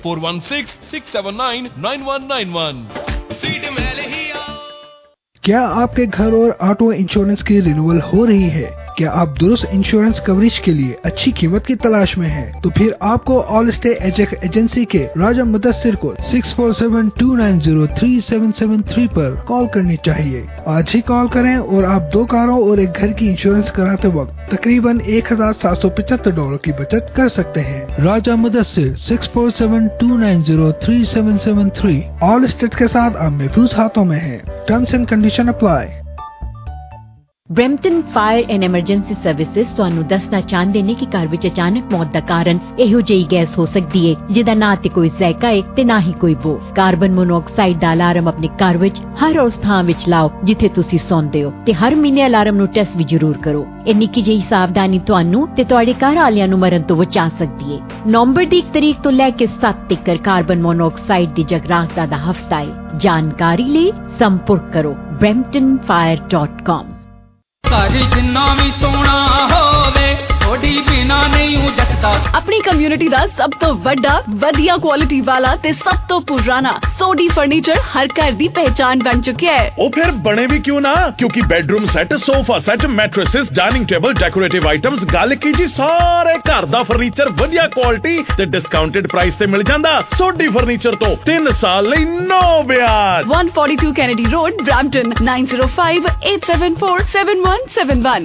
4166799191। क्या आपके घर और ऑटो इंश्योरेंस की रिन्यूअल हो रही है? क्या आप दुरुस्त इंश्योरेंस कवरेज के लिए अच्छी कीमत की तलाश में हैं? तो फिर आपको ऑल स्टे एजेंसी के राजा मुदस्सिर को 6472903773 पर कॉल करनी चाहिए। आज ही कॉल करें और आप 2 कारों और एक घर की इंश्योरेंस कराते वक्त तकरीबन $1775 की बचत कर सकते हैं। राजा मुदस्सिर 6472903773 ऑल स्टेट के साथ आप महफूज हाथों में हैं। Terms and condition apply. Brampton fire and emergency services ਤੁਹਾਨੂੰ ਦੱਸਣਾ ਚਾਹੁੰਦੇ ਨੇ ਕਿ ਘਰ ਵਿੱਚ ਅਚਾਨਕ ਮੌਤ ਦਾ ਕਾਰਨ ਇਹੋ ਜਿਹੀ ਗੈਸ ਹੋ ਸਕਦੀ ਹੈ ਜਿਹਦਾ ਨਾ ਤੇ ਕੋਈ ਜ਼ਾਇਕਾ ਹੈ ਤੇ ਨਾ ਹੀ ਕੋਈ ਬੋ। ਕਾਰਬਨ ਮੋਨੋਆਕਸਾਈਡ ਦਾ ਅਲਾਰਮ ਆਪਣੇ ਘਰ ਵਿੱਚ ਹਰ ਉਸ ਥਾਂ ਵਿੱਚ ਲਾਓ ਜਿੱਥੇ ਤੁਸੀਂ ਸੌਂਦੇ ਹੋ ਤੇ ਹਰ ਮਹੀਨੇ ਅਲਾਰਮ ਨੂੰ ਟੈਸਟ ਵੀ ਜ਼ਰੂਰ ਕਰੋ। ਇਹ ਨਿੱਕੀ ਜਿਹੀ ਸਾਵਧਾਨੀ ਤੁਹਾਨੂੰ ਤੇ ਤੁਹਾਡੇ ਘਰ ਵਾਲਿਆਂ ਨੂੰ ਮਰਨ ਤੋਂ ਬਚਾ ਸਕਦੀ ਹੈ। ਨਵੰਬਰ ਦੀ 1 ਤਰੀਕ ਤੋਂ ਲੈ ਕੇ 7 ਤੱਕ ਕਾਰਬਨ ਮੋਨੋਆਕਸਾਈਡ ਦੀ ਜਾਗਰੂਕਤਾ ਦਾ ਹਫ਼ਤਾ ਹੈ। ਜਾਣਕਾਰੀ ਲਈ ਸੰਪਰਕ ਕਰੋ bramptonfire.com। अपनी कम्युनिटी दा सब तो वड्डा वधिया क्वालिटी वाला ते सब तो पुराना सोडी फर्नीचर हर घर दी पहचान बन चुका है। ओ फिर बने भी क्यों ना, क्योंकि bedroom set, sofa set, mattresses, dining table, decorative items, गल की जी सारे घर दा फर्नीचर वधिया क्वालिटी ते डिस्काउंटेड प्राइस ते मिल जांदा। सोडी फर्नीचर तो 3 साल लई नो ब्याज। 142 कैनेडी रोड, ब्रैम्पटन 9058747171।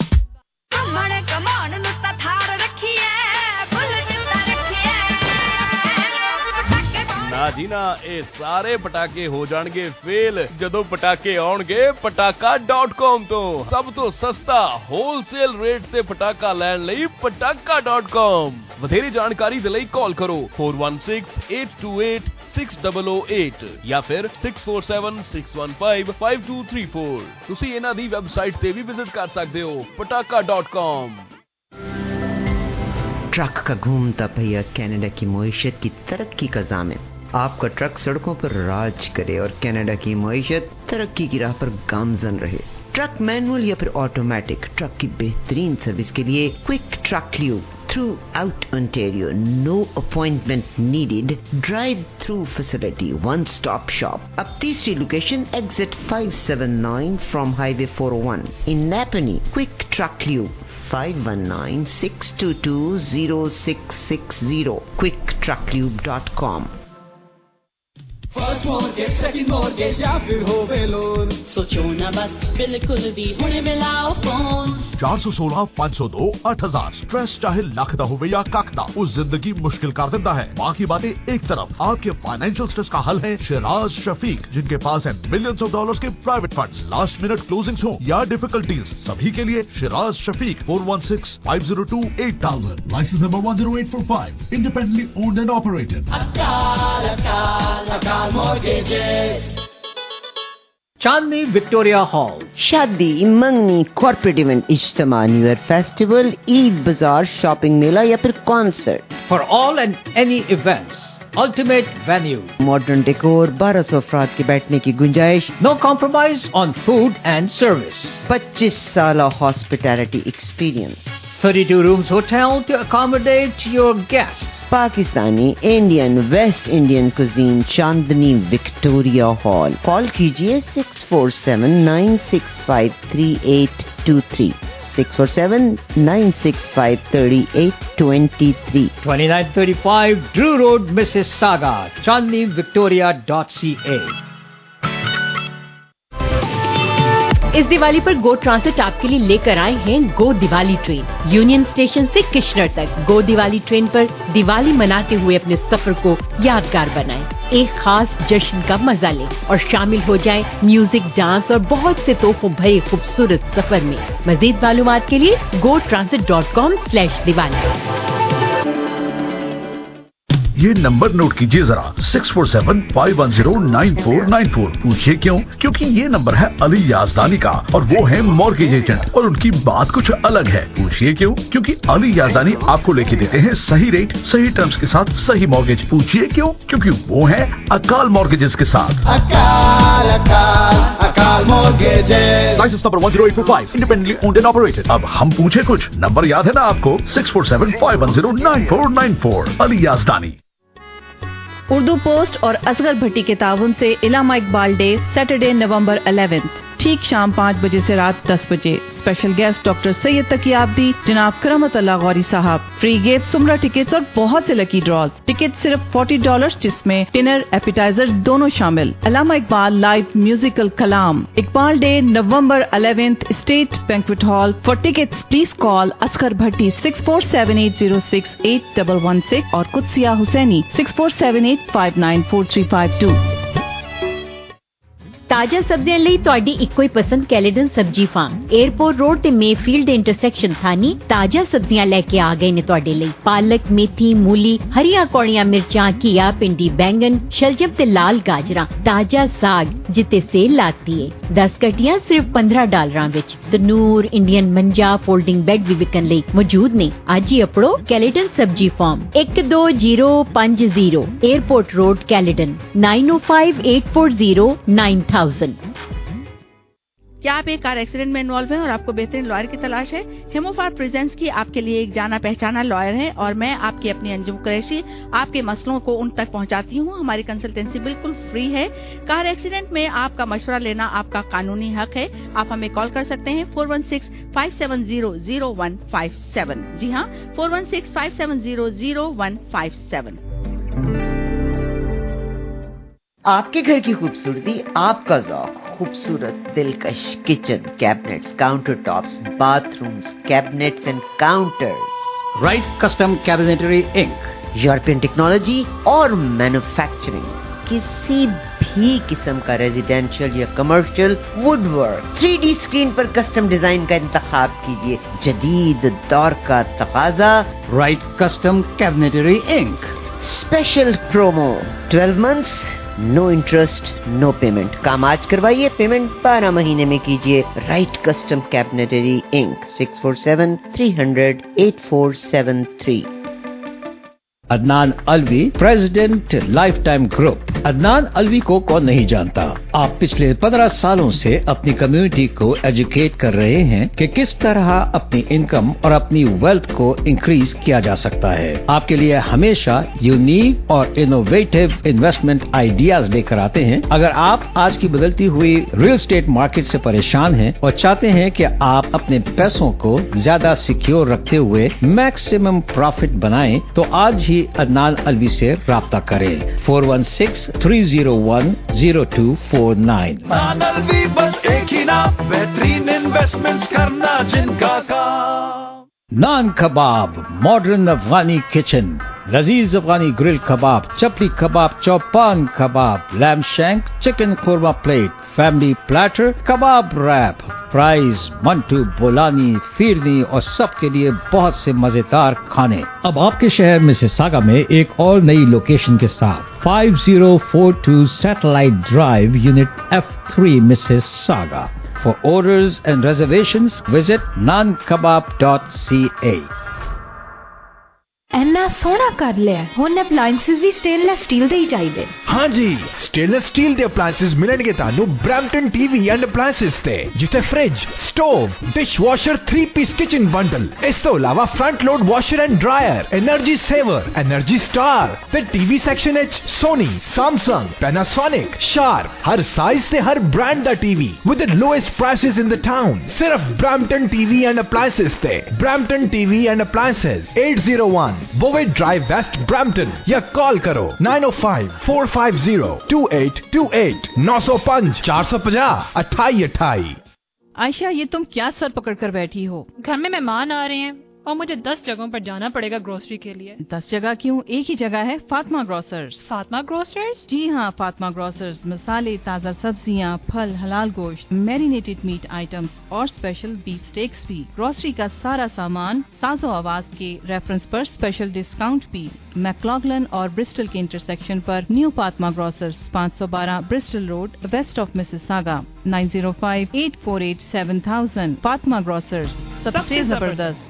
ਨਾ ਜੀ ਨਾ, ਇਹ ਸਾਰੇ ਪਟਾਕੇ ਹੋ ਜਾਣਗੇ ਫੇਲ ਜਦੋਂ ਪਟਾਕੇ ਆਉਣਗੇ pataka.com ਤੋਂ। ਸਭ ਤੋਂ ਸਸਤਾ ਹੋਲਸੇਲ ਰੇਟ ਤੇ ਪਟਾਕਾ ਲੈਣ ਲਈ pataka.com। ਵਧੇਰੇ ਜਾਣਕਾਰੀ ਦੇ ਲਈ ਕਾਲ ਕਰੋ 4168286008 ਜਾਂ ਫਿਰ 6476155234। ਤੁਸੀਂ ਇਹਨਾਂ ਦੀ ਵੈਬਸਾਈਟ ਤੇ ਵੀ ਵਿਜ਼ਿਟ ਕਰ ਸਕਦੇ ਹੋ pataka.com। ट्रक का घूमता पहिया कनाडा की मईशत की तरक्की का ज़ामिन। आपका ट्रक सड़कों पर राज करे और कनाडा की मईशत तरक्की की राह पर गामजन रहे। ट्रक मैनुअल या फिर ऑटोमेटिक, ट्रक की बेहतरीन सर्विस के लिए quick truck lube throughout Ontario, no appointment needed, drive through facility, one stop shop. अब तीसरी location exit 579 from highway 401 in Napanee. Quick truck lube 5196220660 quicktrucklube.com। First mortgage, second mortgage या फिर होवे loan, सोचो ना बस बिल्कुल भी हुणे मिलाओ फोन। 416 502 8000। स्ट्रेस चाहे लख दा होवे या कख दा, उस जिंदगी मुश्किल कर देता है। बाकी बातें एक तरफ, आपके फाइनेंशियल स्ट्रेस का हल है शिराज शफीक, जिनके पास है मिलियंस ऑफ डॉलर्स के private funds. Last minute closings हो या डिफिकल्टीज, सभी के लिए Shiraz Shafiq 416-502-8000। Licence number 10845, independently owned and operated. Akal mortgages. Chandni Victoria hall. शादी, मंगनी, कॉर्पोरेट इवेंट, इज्तिमा, न्यू ईयर फेस्टिवल, ईद बाजार, शॉपिंग मेला या फिर concert. For all and any events, ultimate venue. Modern decor, 1200 अफराद के बैठने की गुंजाइश। No compromise on food and service. 25 साल hospitality experience. 32 rooms hotel to accommodate your guests. Pakistani, Indian, west Indian cuisine, Chandni Victoria hall. Call कीजिए 6479653823 647-965-3823। 2935 Drew Road, Mississauga, chandnivictoria.ca। इस दिवाली पर गो transit आपके लिए लेकर आए हैं go Diwali train. Union station से किशनर तक गो दिवाली ट्रेन पर दिवाली मनाते हुए अपने सफर को यादगार बनाएं। एक खास जश्न का मजा लें और शामिल हो जाएं म्यूजिक, डांस और बहुत से तोहफों भरे खूबसूरत सफर में। मजीद मालूमात के लिए gotransit.com/diwali। ये नंबर नोट कीजिए जरा, 6475109494। पूछिए क्यों? क्योंकि ये नंबर है अली याजदानी का और वो है मॉर्गेज एजेंट, और उनकी बात कुछ अलग है। पूछिए क्यों? क्योंकि अली याजदानी आपको लेके देते हैं सही रेट, सही टर्म्स के साथ सही मॉर्गेज। पूछिए क्यों? क्योंकि वो है अकाल मॉर्गेजेस के साथ। Akal mortgages. Licence number 10845, independently owned and operated. अब हम पूछे कुछ, नंबर याद है ना आपको? 6475109494। अली याजदानी। उर्दू पोस्ट और असगर भट्टी के ताउन से Allama Iqbal day Saturday November 11 ठीक शाम 5 बजे से रात 10 बजे। Special guest doctor Syed Taqi Abidi, जनाब करमत अल्लाह गौरी साहब। फ्री गिफ्ट, सुमरा टिकट्स और बहुत से लकी ड्रॉज। टिकट सिर्फ $40 जिसमें डिनर एपिटाइजर दोनों शामिल। अल्लामा इकबाल लाइव म्यूजिकल कलाम। Iqbal day November 11 state banquet hall. For tickets please call Asghar Bhatti 6478068116 और कुत्सिया हुसैनी 6478594352। ਤਾਜ਼ਾ ਸਬਜ਼ੀਆਂ ਲਈ ਤੁਹਾਡੀ ਇੱਕੋ ਹੀ ਪਸੰਦ Caledon Sabzi farm. Airport road ਤੇ ਮੇਫੀਲਡ ਦੇ ਇੰਟਰਸੈਕਸ਼ਨ ਥਾਨੀ ਤਾਜ਼ਾ ਸਬਜ਼ੀਆਂ ਲੈ ਕੇ ਆ ਗਏ ਨੇ ਤੁਹਾਡੇ ਲਈ। ਪਾਲਕ, ਮੇਥੀ, ਮੂਲੀ, ਹਰੀਆਂ ਕੌੜੀਆਂ ਮਿਰਚਾਂ, ਘੀਆ, ਪਿੰਡੀ, ਬੈਂਗਨ, ਸ਼ਲਜਮ ਤੇ ਲਾਲ ਗਾਜਰਾਂ। ਤਾਜ਼ਾ ਸਾਗ ਜਿੱਤੇ ਸੇਲ ਲਾਤੀ ਏ। 10 ਕਟੀਆਂ ਸਿਰਫ $15 ਵਿੱਚ। ਤਨੂਰ, ਇੰਡੀਅਨ ਮੰਜਾ, ਫੋਲਡਿੰਗ ਬੈੱਡ ਵੀ ਵਿਕਣ ਲਈ ਮੌਜੂਦ ਨੇ। ਅੱਜ ਹੀ ਅਪੜੋ ਕੈਲੇਡਨ ਸਬਜ਼ੀ ਫਾਰਮ 12050 에ਅਰਪੋਰਟ ਰੋਡ ਕੈਲੇਡਨ 9058409000। क्या आप एक कार एक्सीडेंट में इन्वॉल्व हैं और आपको बेहतरीन लॉयर की तलाश है? हेमोफार प्रेजेंट्स की आपके लिए एक जाना पहचाना लॉयर है और मैं आपकी अपनी अंजुम कुरैशी आपके मसलों को उन तक पहुंचाती हूं। हमारी कंसल्टेंसी बिल्कुल फ्री है। कार एक्सीडेंट में आपका मशवरा लेना आपका कानूनी हक है। आप हमें कॉल कर सकते हैं 416-570-0157। जी हाँ, 416-570-0157। आपके घर की खूबसूरती, आपका ज़ौक, खूबसूरत दिलकश kitchen cabinets, counter tops, bathrooms, cabinets and counters. Right Custom Cabinetry Inc. European technology और मैन्युफैक्चरिंग। किसी भी किस्म का रेजिडेंशियल या कमर्शियल वुडवर्क 3D स्क्रीन पर कस्टम डिजाइन का इंतखाब कीजिए। जदीद दौर का तकाजा। Right Custom Cabinetry Inc. Special promo 12 months no interest no payment. काम आज करवाइए, पेमेंट 12 महीने में कीजिए। Right Custom Cabinetry Inc 647-300-8473। Adnan Alvi, president life time group. Adnan Alvi को कौन नहीं जानता। आप पिछले 15 सालों से अपनी कम्युनिटी को एजुकेट कर रहे हैं कि किस तरह अपनी इनकम और अपनी वेल्थ को इंक्रीज किया जा सकता है। आपके लिए हमेशा यूनिक और इनोवेटिव इन्वेस्टमेंट आइडियाज लेकर आते हैं। अगर आप आज की बदलती हुई रियल एस्टेट मार्केट से परेशान हैं और चाहते हैं कि आप अपने पैसों को ज्यादा सिक्योर रखते हुए मैक्सिमम प्रॉफिट बनाएं, तो आज ही अदनान अलवी से राब्ता करें। 416-301-0249। अदनान अलवी बस एक ही नाम, बेहतरीन इन्वेस्टमेंट्स करना जिनका काम। नान कबाब, मॉडर्न अफगानी किचन, लजीज Afghani grill kebab, chapli kebab, chopan kebab, lamb shank, chicken korma plate, family platter, kebab wrap, fries, mantu, bolani, phirni और सबके लिए बहुत से मजेदार खाने। अब आपके शहर मिसिसागा में एक और नई लोकेशन के साथ 5042 satellite drive, unit F3, Mississauga. For orders and reservations, visit nankebab.ca. ਇੰਨਾ ਸੋਹਣਾ ਕਰ ਲਿਆ। ਹੁਣ ਅਪਲਾਈਐਂਸਸ ਵੀ ਸਟੇਨਲੈਸ ਸਟੀਲ ਦੇ ਹੀ ਚਾਹੀਦੇ। हाँ जी, स्टेनलेस स्टील ਦੇ ਅਪਲਾਈਐਂਸਸ ਮਿਲਣਗੇ ਤੁਹਾਨੂੰ ਬ੍ਰੈਂਪਟਨ ਟੀਵੀ ਐਂਡ ਅਪਲਾਈਐਂਸਸ ਤੇ, ਜਿੱਥੇ fridge, stove, dishwasher 3-piece kitchen bundle, ਇਸ ਤੋਂ ਇਲਾਵਾ front load washer and dryer, energy saver, energy star ਤੇ ਟੀਵੀ ਸੈਕਸ਼ਨ ਵਿੱਚ ਸੋਨੀ, ਸੈਮਸੰਗ, ਪੈਨਾਸੋਨਿਕ, ਸ਼ਾਰਪ, ਹਰ ਸਾਈਜ਼ ਤੇ ਹਰ ਬ੍ਰਾਂਡ ਦਾ TV with the lowest prices in the town. सिर्फ ब्रैम्पटन टीवी एंड अप्लायंसेस ते। ब्रैम्पटन टीवी एंड अप्लायंसेस 801 बोवे drive waste Brampton, या कॉल करो 905-450-2828 905-450-2828। आयशा, ये तुम क्या सर पकड़ कर बैठी हो? घर में मेहमान आ रहे हैं और मुझे 10 जगहों पर जाना पड़ेगा ग्रोसरी के लिए। 10 जगह क्यों? एक ही जगह है, फातिमा ग्रोसर्स। फातिमा ग्रोसर्स? जी हाँ, फातिमा ग्रोसर्स मसाले, ताज़ा सब्जियाँ, फल, हलाल गोश्त, मैरिनेटेड मीट आइटम्स और स्पेशल बीफ स्टेक्स भी। ग्रोसरी का सारा सामान साजो आवाज के रेफरेंस पर स्पेशल डिस्काउंट भी। मैक्लॉगलन और ब्रिस्टल के इंटरसेक्शन पर new Fatima grocers, 512 Bristol road, west of Mississauga, 9058487000। Fatima grocers, सबसे जबरदस्त।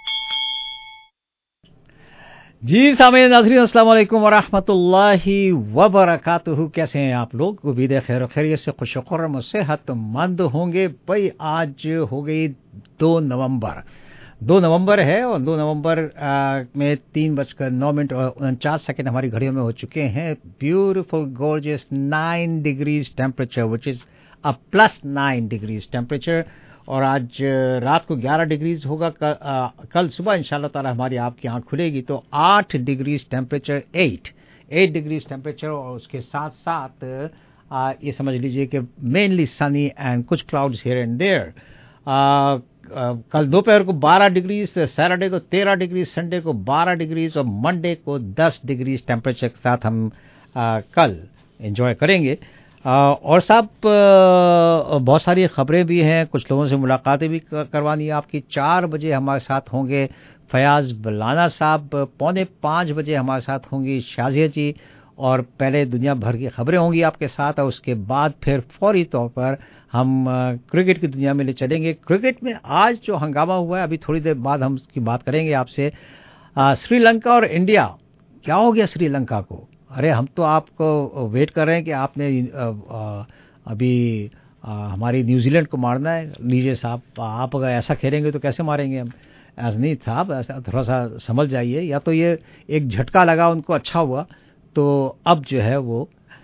जी सामीन नाज़रीन, अस्सलाम वालेकुम व रहमतुल्लाहि व बरकातुहू। कैसे हैं आप लोग? उम्मीद है खैर खैरियत से खुश-ओ-खुर्रम और सेहतमंद होंगे। भाई आज हो गई 2 नवंबर। 2 नवंबर है और 2 नवंबर में 3:09 और 49 हमारी घड़ियों में हो चुके हैं. Beautiful gorgeous 9 degrees temperature which is a +9 degrees temperature. और आज रात को 11 डिग्रीज होगा. कल सुबह इंशाल्लाह ताला हमारी आपकी आंख खुलेगी तो 8 डिग्रीज टेम्परेचर 8 डिग्रीज टेम्परेचर. और उसके साथ साथ ये समझ लीजिए कि मेनली सनी एंड कुछ क्लाउड्स हियर एंड देयर. कल दोपहर को 12 डिग्रीज, सैटरडे को 13 डिग्रीज, संडे को 12 डिग्रीज और मंडे को 10 डिग्रीज टेम्परेचर के साथ हम कल एंजॉय करेंगे. और साहब बहुत सारी खबरें भी हैं, कुछ लोगों से मुलाकातें भी करवानी है आपकी. 4 बजे हमारे साथ होंगे फयाज बलाना साहब, 4:45 बजे हमारे साथ होंगी शाजिया जी. और पहले दुनिया भर की खबरें होंगी आपके साथ और उसके बाद फिर फौरी तौर पर हम क्रिकेट की दुनिया में ले चलेंगे. क्रिकेट में आज जो हंगामा हुआ है, अभी थोड़ी देर बाद हम उसकी बात करेंगे आपसे. श्रीलंका और इंडिया, क्या हो गया श्रीलंका को? अरे हम तो आपको वेट कर रहे हैं कि आपने अभी हमारी न्यूजीलैंड को मारना है. लीजिए साहब, आप अगर ऐसा खेलेंगे तो कैसे मारेंगे हम? ऐसा नहीं साहब, ऐसा थोड़ा सा समझ जाइए. या तो ये एक झटका लगा उनको, अच्छा हुआ. तो अब जो है वो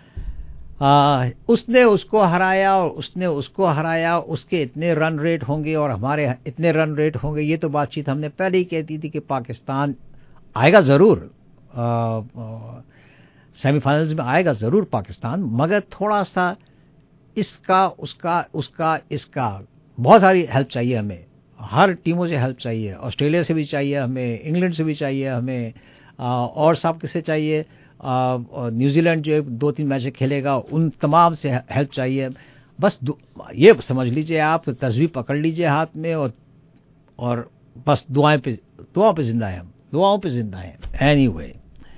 उसने उसको हराया और उसने उसको हराया, उसके इतने रन रेट होंगे और हमारे इतने रन रेट होंगे. ये तो बातचीत हमने पहले ही कहती थी कि पाकिस्तान आएगा ज़रूर, सेमीफाइनल्स में आएगा ज़रूर पाकिस्तान, मगर थोड़ा सा इसका उसका बहुत सारी हेल्प चाहिए हमें. हर टीमों से हेल्प चाहिए, ऑस्ट्रेलिया से भी चाहिए हमें, इंग्लैंड से भी चाहिए हमें, और सब किससे चाहिए, न्यूजीलैंड जो 2-3 मैच खेलेगा उन तमाम से हेल्प चाहिए. बस ये समझ लीजिए, आप तस्वीर पकड़ लीजिए हाथ में और बस दुआओं पे जिंदा है, हम दुआओं पे जिंदा है. एनीवे,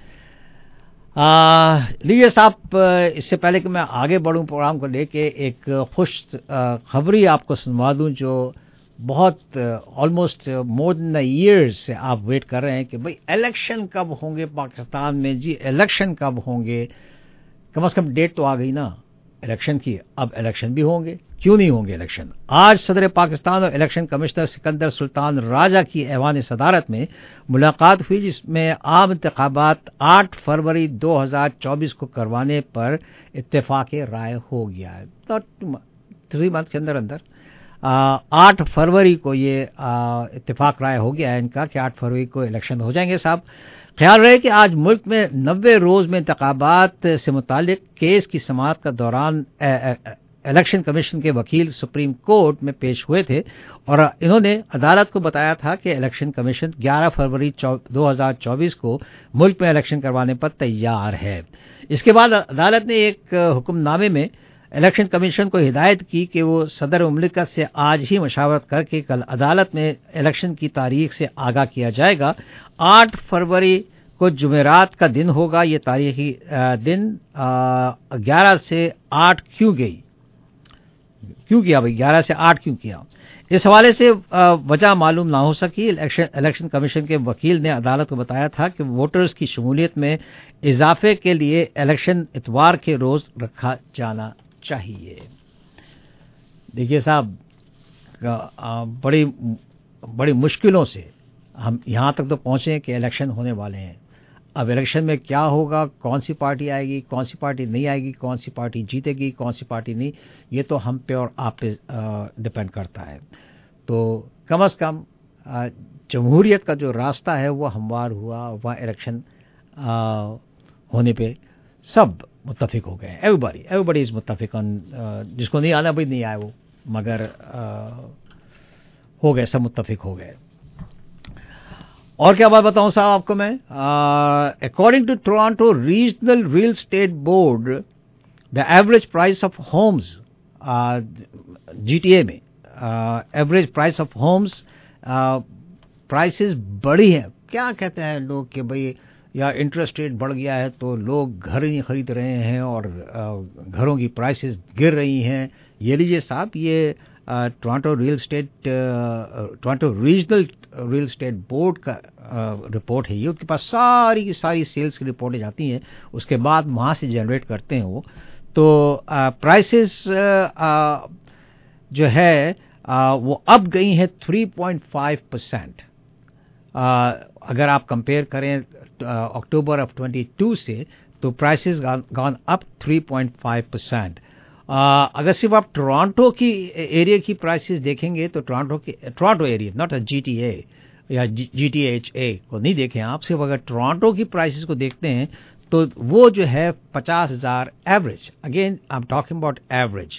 लीजिए साहब, इससे पहले कि मैं आगे बढ़ूं प्रोग्राम को लेके, एक खुश खबरी आपको सुनवा दूं जो बहुत ऑलमोस्ट मोर देन ईयर्स से आप वेट कर रहे हैं कि भाई इलेक्शन कब होंगे पाकिस्तान में. जी इलेक्शन कब होंगे? कम से कम डेट तो आ गई ना इलेक्शन की. अब इलेक्शन भी होंगे, क्यों नहीं होंगे इलेक्शन? आज सदर पाकिस्तान और इलेक्शन कमिश्नर सिकंदर सुल्तान राजा की ऐवान सदारत में मुलाकात हुई, जिसमें आम इंतखाबात 8 फरवरी 2024 को करवाने पर इत्तेफाक राय हो गया है. तो 3 मंथ के अंदर 8 फरवरी को ये इत्तेफाक राय हो गया है इनका कि 8 फरवरी को इलेक्शन हो जाएंगे साहब. ख्याल रहे कि आज मुल्क में 90 रोज में इंतखाबात से मुतालिक केस की समाअत का दौरान इलेक्शन कमीशन के वकील सुप्रीम कोर्ट में पेश हुए थे और इन्होंने अदालत को बताया था कि इलेक्शन कमीशन 11 फरवरी 2024 को मुल्क में इलेक्शन करवाने पर तैयार है. इसके बाद अदालत ने एक हुक्मनामे में इलेक्शन कमीशन को हिदायत की कि वो सदर मुमलिकत से आज ही मशावरत करके कल अदालत में इलेक्शन की तारीख से आगाह किया जाएगा. 8 फरवरी को जुमेरात का दिन होगा. ये तारीखी दिन 11 से 8 क्यों किया भाई? 11 से 8 क्यों किया? इस हवाले से वजह मालूम ना हो सकी. इलेक्शन कमीशन के वकील ने अदालत को बताया था कि वोटर्स की शमूलियत में इजाफे के लिए इलेक्शन इतवार के रोज रखा जाना चाहिए. देखिए साहब, बड़ी मुश्किलों से हम यहाँ तक तो पहुँचे कि इलेक्शन होने वाले हैं. अब इलेक्शन में क्या होगा, कौन सी पार्टी आएगी, कौन सी पार्टी नहीं आएगी, कौन सी पार्टी जीतेगी, कौन सी पार्टी नहीं, ये तो हम पे और आप पे डिपेंड करता है. तो कम से कम जमहूरियत का जो रास्ता है वो हमवार हुआ. वहाँ इलेक्शन होने पे सब मुत्तफिक हो गए. एवरीबॉडी इज मुत्तफिक ऑन. जिसको नहीं आना भाई नहीं आया वो, मगर हो गए, सब मुत्तफिक हो गए. और क्या बात बताऊं साहब आपको मैं? According to Toronto regional real estate board, the average price of homes GTA में average price of homes prices बढ़ी है. क्या कहते हैं लोग कि भाई या इंटरेस्ट रेट बढ़ गया है तो लोग घर नहीं खरीद रहे हैं और घरों की प्राइसेस गिर रही हैं. ये लीजिए साहब, ये Toronto regional real estate board का रिपोर्ट है. ये उसके पास सारी की सारी सेल्स की रिपोर्टें जाती हैं, उसके बाद वहाँ से जनरेट करते हैं वो. तो प्राइसेस जो है वो अब गई हैं 3.5%। अगर आप कंपेयर करें अक्टूबर ऑफ 22 से, तो प्राइसेस गॉन अप 3.5%। अगर सिर्फ आप टोरंटो की एरिया की प्राइसेस देखेंगे तो Toronto area, not a GTA या GTHA को नहीं देखें आप, सिर्फ अगर टोरंटो की प्राइसेस को देखते हैं तो वो जो है 50,000 average, again I am talking about average,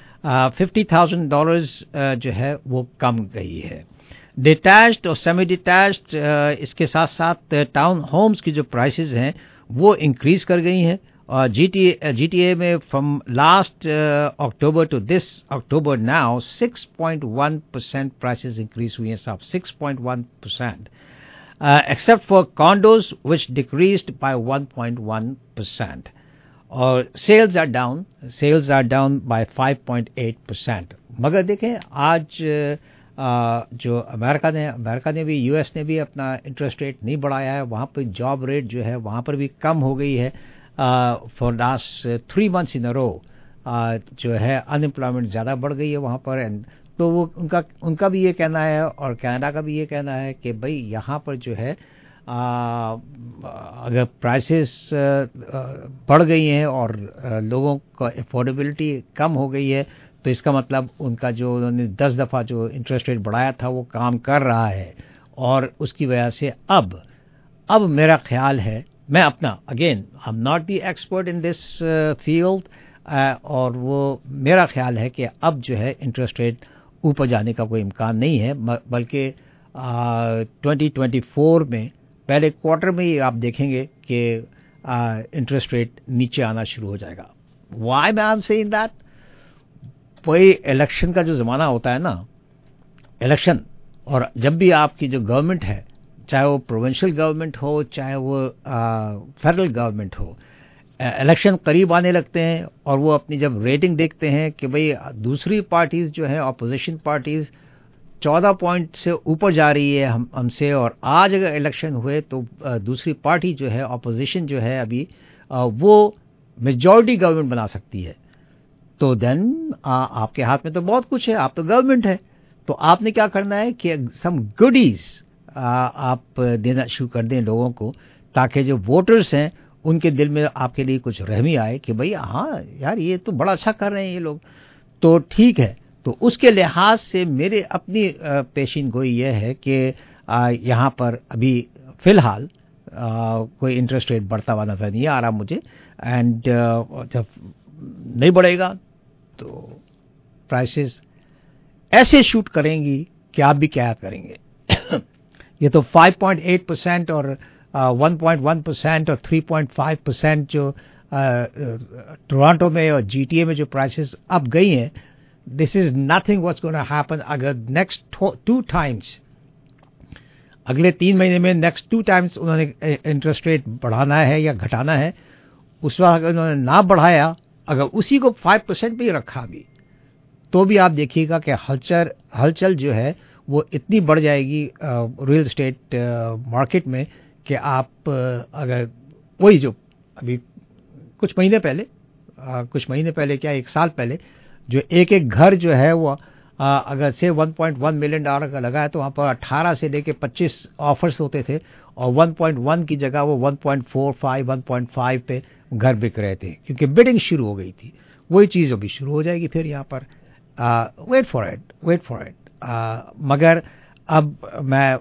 $50,000 जो है वो कम गई है। डिटैच्ड और सेमी डिटैच्ड, इसके साथ साथ टाउन होम्स की जो प्राइसेस हैं वो इंक्रीज कर गई हैं। और GTA में from last October to this October now 6.1% prices increase हुई हैं साहब, 6.1%, except for condos which decreased by 1.1%, और sales are down by 5.8%। मगर देखें आज जो अमेरिका ने भी, यूएस ने भी अपना इंटरेस्ट रेट नहीं बढ़ाया है, वहाँ पर जॉब रेट जो है वहाँ पर भी कम हो गई है for last 3 months in a row, जो है अनएम्प्लॉयमेंट ज़्यादा बढ़ गई है वहाँ पर। एंड तो वो उनका भी ये कहना है और कनाडा का भी ये कहना है कि भाई यहाँ पर जो है अगर प्राइसेस बढ़ गई हैं और लोगों का अफोर्डेबिलिटी कम हो गई है, तो इसका मतलब उनका जो उन्होंने 10 दफ़ा जो इंटरेस्ट रेट बढ़ाया था वो काम कर रहा है। और उसकी वजह से अब मेरा ख्याल है, मैं अपना, again I am not the expert in this field, और वो मेरा ख्याल है कि अब जो है इंटरेस्ट रेट ऊपर जाने का कोई इम्कान नहीं है, बल्कि 2024 में पहले क्वार्टर में ही आप देखेंगे कि इंटरेस्ट रेट नीचे आना शुरू हो जाएगा। Why I am saying that? कोई इलेक्शन का जो ज़माना होता है ना, इलेक्शन, और जब भी आपकी जो गवर्नमेंट है, चाहे वो प्रोविंशियल गवर्नमेंट हो चाहे वो फेडरल गवर्नमेंट हो, इलेक्शन करीब आने लगते हैं और वो अपनी जब रेटिंग देखते हैं कि भाई दूसरी पार्टीज जो है, अपोजिशन पार्टीज 14 पॉइंट से ऊपर जा रही है हमसे, और आज अगर इलेक्शन हुए तो दूसरी पार्टी जो है, अपोजिशन जो है अभी, वो मेजॉरिटी गवर्नमेंट बना सकती है, तो देन आपके हाथ में तो बहुत कुछ है, आप तो गवर्नमेंट है। तो आपने क्या करना है कि सम गुडीज आप देना शुरू कर दें लोगों को, ताकि जो वोटर्स हैं उनके दिल में आपके लिए कुछ रहमी आए कि भाई हाँ यार ये तो बड़ा अच्छा कर रहे हैं ये लोग, तो ठीक है। तो उसके लिहाज से मेरे अपनी पेशीन गोई ये है कि यहाँ पर अभी फ़िलहाल कोई इंटरेस्ट रेट बढ़ता हुआ नज़र नहीं आ रहा मुझे, एंड जब नहीं बढ़ेगा तो प्राइसेस ऐसे शूट करेंगी कि आप भी क्या करेंगे। ये तो 5.8% और 1.1% और 3.5% जो टोरंटो में और GTA में जो प्राइसेस अब गई हैं, this is nothing what's gonna happen अगर नेक्स्ट 2 टाइम्स, अगले 3 महीने में नेक्स्ट 2 टाइम्स उन्होंने इंटरेस्ट रेट बढ़ाना है या घटाना है। उस वक्त अगर उन्होंने ना बढ़ाया, अगर उसी को 5% पे ही रखा भी, तो भी आप देखिएगा कि हलचल जो है वो इतनी बढ़ जाएगी रियल एस्टेट मार्केट में कि आप अगर वही जो अभी कुछ महीने पहले क्या 1 साल पहले जो एक घर जो है वो अगर से $1.1 मिलियन का लगा है, तो वहाँ पर 18 से लेके 25 ऑफर्स होते थे और 1.1 की जगह वो 1.45 1.5 पे घर बिक रहे थे, क्योंकि बिडिंग शुरू हो गई थी। वही चीज़ अभी शुरू हो जाएगी फिर यहाँ पर। Wait for it. मगर अब मैं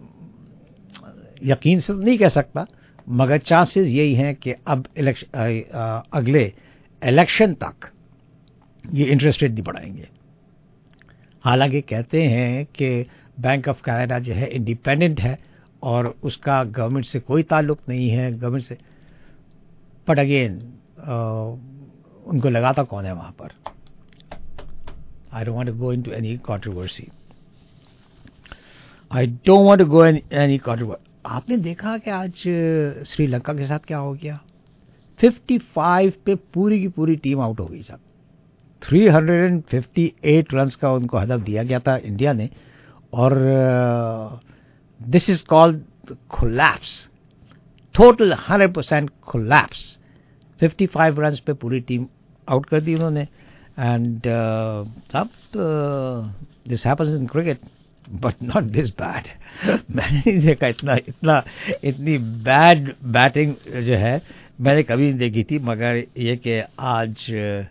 यकीन से नहीं कह सकता, मगर चांसेस यही हैं कि अब अगले इलेक्शन तक ये इंटरेस्ट रेट नहीं बढ़ाएंगे। हालांकि कहते हैं कि बैंक ऑफ कनाडा जो है इंडिपेंडेंट है और उसका गवर्नमेंट से कोई ताल्लुक नहीं है, गवर्नमेंट से, बट अगेन उनको लगाता कौन है वहां पर। I don't want to go into any controversy. आपने देखा कि आज श्रीलंका के साथ क्या हो गया? 55 पे पूरी की पूरी टीम आउट हो गई साहब। 358 रन्स का उनको हदफ दिया गया था इंडिया ने, और this is called collapse, total 100% collapse. 55 runs पे पूरी टीम आउट कर दी उन्होंने। And this happens in cricket, but not this bad. मैंने नहीं देखा इतनी बैड बैटिंग जो है मैंने कभी नहीं देखी थी, मगर ये कि आज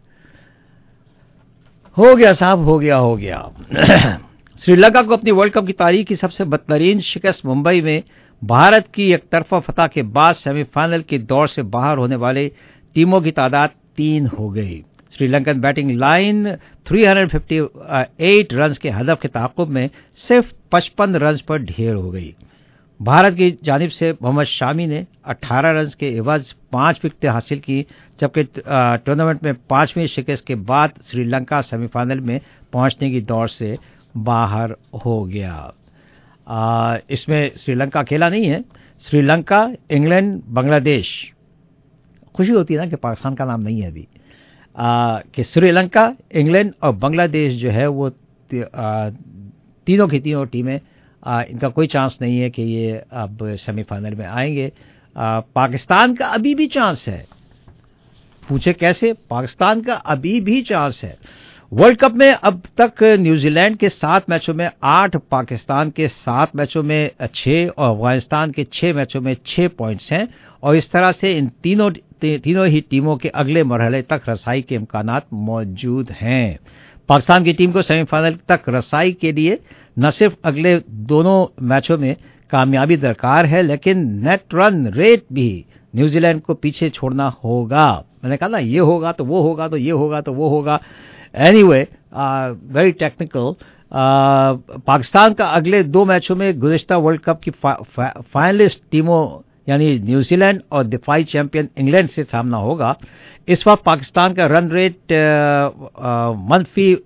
हो गया साहब, हो गया। श्रीलंका को अपनी वर्ल्ड कप की तारीख की सबसे बदतरीन शिकस्त मुंबई में भारत की एक तरफा फतह के बाद सेमीफाइनल के दौर से बाहर होने वाले टीमों की तादाद 3 हो गई। श्रीलंकन बैटिंग लाइन 358 रन्स के हदफ के ताक़ुब में सिर्फ 55 रन्स पर ढेर हो गई। भारत की जानिब से मोहम्मद शामी ने 18 रन्स के एवज 5 विकेटें हासिल की, जबकि टूर्नामेंट में 5वीं शिकस्त के बाद श्रीलंका सेमीफाइनल में पहुंचने की दौड़ से बाहर हो गया। इसमें श्रीलंका अकेला नहीं है, श्रीलंका, इंग्लैंड, बांग्लादेश। खुशी होती है ना कि पाकिस्तान का नाम नहीं है अभी, कि श्रीलंका, इंग्लैंड और बांग्लादेश जो है वो तीनों की तीनों टीमें, इनका कोई चांस नहीं है कि ये अब सेमीफाइनल में आएंगे। पाकिस्तान का अभी भी चांस है। पूछे कैसे? पाकिस्तान का अभी भी चांस है। वर्ल्ड कप में अब तक न्यूजीलैंड के 7 मैचों में 8, पाकिस्तान के 7 मैचों में 6 और अफगानिस्तान के 6 मैचों में 6 पॉइंट्स हैं, और इस तरह से इन तीनों ही टीमों के अगले मरहले तक रसाई के इम्कानात मौजूद हैं। पाकिस्तान की टीम को सेमीफाइनल तक रसाई के लिए न सिर्फ अगले दोनों मैचों में कामयाबी दरकार है, लेकिन नेट रन रेट भी न्यूजीलैंड को पीछे छोड़ना होगा। मैंने कहा ना, ये होगा तो वो होगा, तो ये होगा तो वो होगा। Anyway, very technical. पाकिस्तान का अगले 2 मैचों में गुज़िश्ता वर्ल्ड कप की फाइनलिस्ट टीमों यानी न्यूजीलैंड और दिफाई चैंपियन इंग्लैंड से सामना होगा। इस वक्त पाकिस्तान का रन रेट मनफी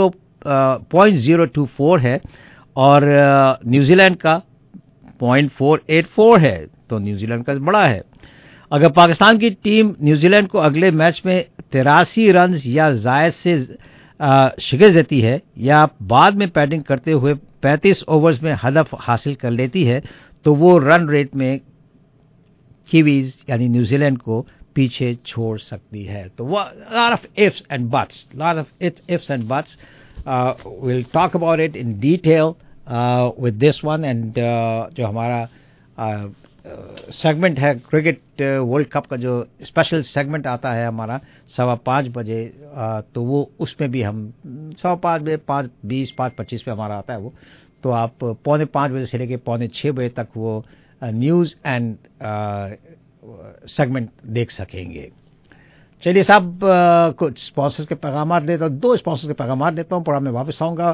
0.024 है और न्यूजीलैंड का 0.484 है, तो न्यूजीलैंड का बड़ा है। अगर पाकिस्तान की टीम न्यूजीलैंड को अगले मैच में 83 रन या जायद से शिकस्त देती है या बाद में बैटिंग करते हुए 35 ओवर्स में हदफ हासिल कर लेती है, तो वो रन रेट में कीवीज यानी न्यूजीलैंड को पीछे छोड़ सकती है। तो वो lot of ifs and buts. We'll talk about it in detail with this one, and जो हमारा सेगमेंट है क्रिकेट वर्ल्ड कप का, जो स्पेशल सेगमेंट आता है हमारा 5:15 बजे, तो वो उसमें भी हम 5:15 बजे 5:20 5:25 पे हमारा आता है वो, तो आप 4:45 बजे से लेकर 5:45 बजे तक वो न्यूज़ एंड सेगमेंट देख सकेंगे। चलिए साहब, कुछ स्पॉन्सर्स के पैगाम लेता हूँ, 2 स्पॉन्सर्स के पैगाम लेता हूँ, प्रोग्राम में वापस आऊँगा।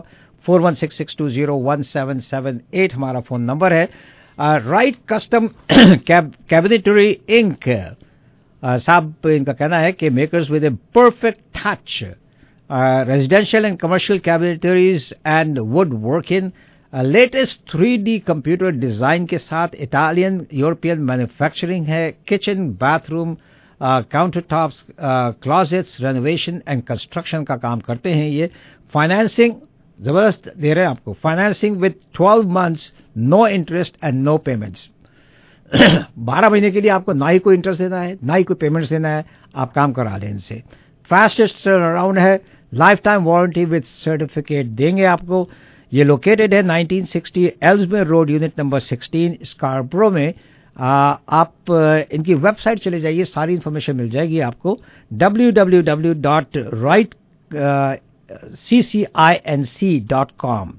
4166201778 हमारा फ़ोन नंबर है। राइट कस्टम कैबिनेटरी इंक साहब, इनका कहना है कि makers with a perfect touch, residential and commercial cabinetries and wood working, latest 3D computer design के साथ इटालियन यूरोपियन मैन्युफैक्चरिंग है। Kitchen, bathroom, counter tops, closets, renovation and construction का काम करते हैं ये। फाइनेंसिंग जबरदस्त दे रहे हैं आपको, financing with 12 months, no interest and no payments. 12 महीने के लिए आपको ना ही कोई इंटरेस्ट देना है, ना ही कोई पेमेंट्स देना है, आप काम करा लें इनसे। फास्टेस्ट टर्न अराउंड है, life time warranty with certificate देंगे आपको। ये लोकेटेड है 1960 Ellesmere road, unit number 16, Scarborough में। आप इनकी वेबसाइट चले जाइए, सारी इंफॉर्मेशन मिल जाएगी आपको, www.rightccinc.com,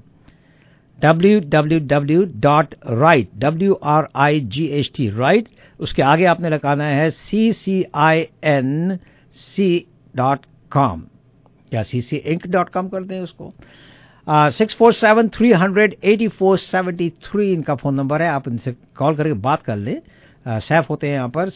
www.right, उसके आगे आपने लगाना है ccinc.com या ccinc.com करते हैं उसको। 647-300-8473 इनका फ़ोन नंबर है, आप इनसे कॉल करके बात कर लें, सेफ होते हैं यहाँ पर।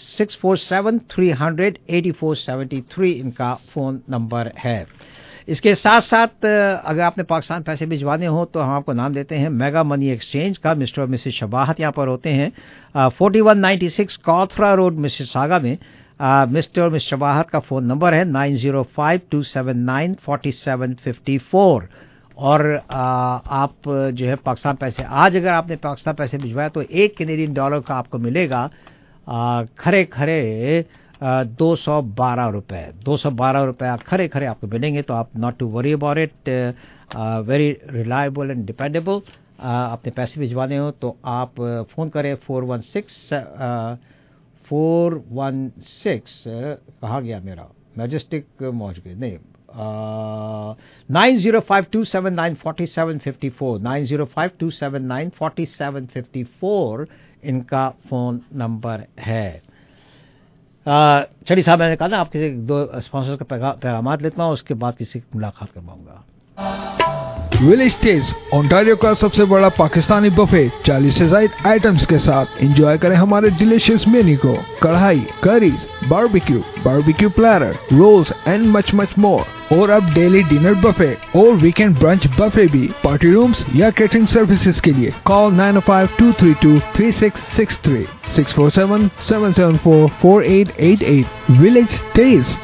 647-300-8473 इनका फ़ोन नंबर है। इसके साथ साथ अगर आपने पाकिस्तान पैसे भिजवाने हो तो हम आपको नाम देते हैं मेगा मनी एक्सचेंज का। मिस्टर और मिसेस शबाहत यहाँ पर होते हैं 4196 कौथरा रोड, मिसिसागा में। मिस्टर और मिस शबाहत का फ़ोन नंबर है 9052794754। और आप जो है पाकिस्तान पैसे, आज अगर आपने पाकिस्तान पैसे भिजवाया तो $1 कैनेडियन का आपको मिलेगा खरे 212 रुपए 212 रुपए खरे खरे आपको मिलेंगे. तो आप not to worry about it, very reliable and dependable. अपने पैसे भिजवाने हो तो आप फ़ोन करें 416 कहाँ गया मेरा मैजेस्टिक पहुँच गए नहीं 9052794754 9052794754 इनका फ़ोन नंबर है. चलिए साहब, मैंने कहा ना आपके दो स्पॉन्सर्स का पैगाम लेता हूँ, उसके बाद किसी की मुलाकात कर पाऊंगा. विलेज टेस्ट ओंटारियो का सबसे बड़ा पाकिस्तानी बफे 40 से ज्यादा आइटम्स के साथ एंजॉय करें हमारे डिलीशियस मेन्यू को. Karahi, curries, barbecue platter, rolls and much more. और अब डेली डिनर बफे और वीकेंड ब्रंच बफे भी. पार्टी रूम्स या कैटरिंग सर्विसेज के लिए कॉल 905-232-3663 647-774-4888. Village test.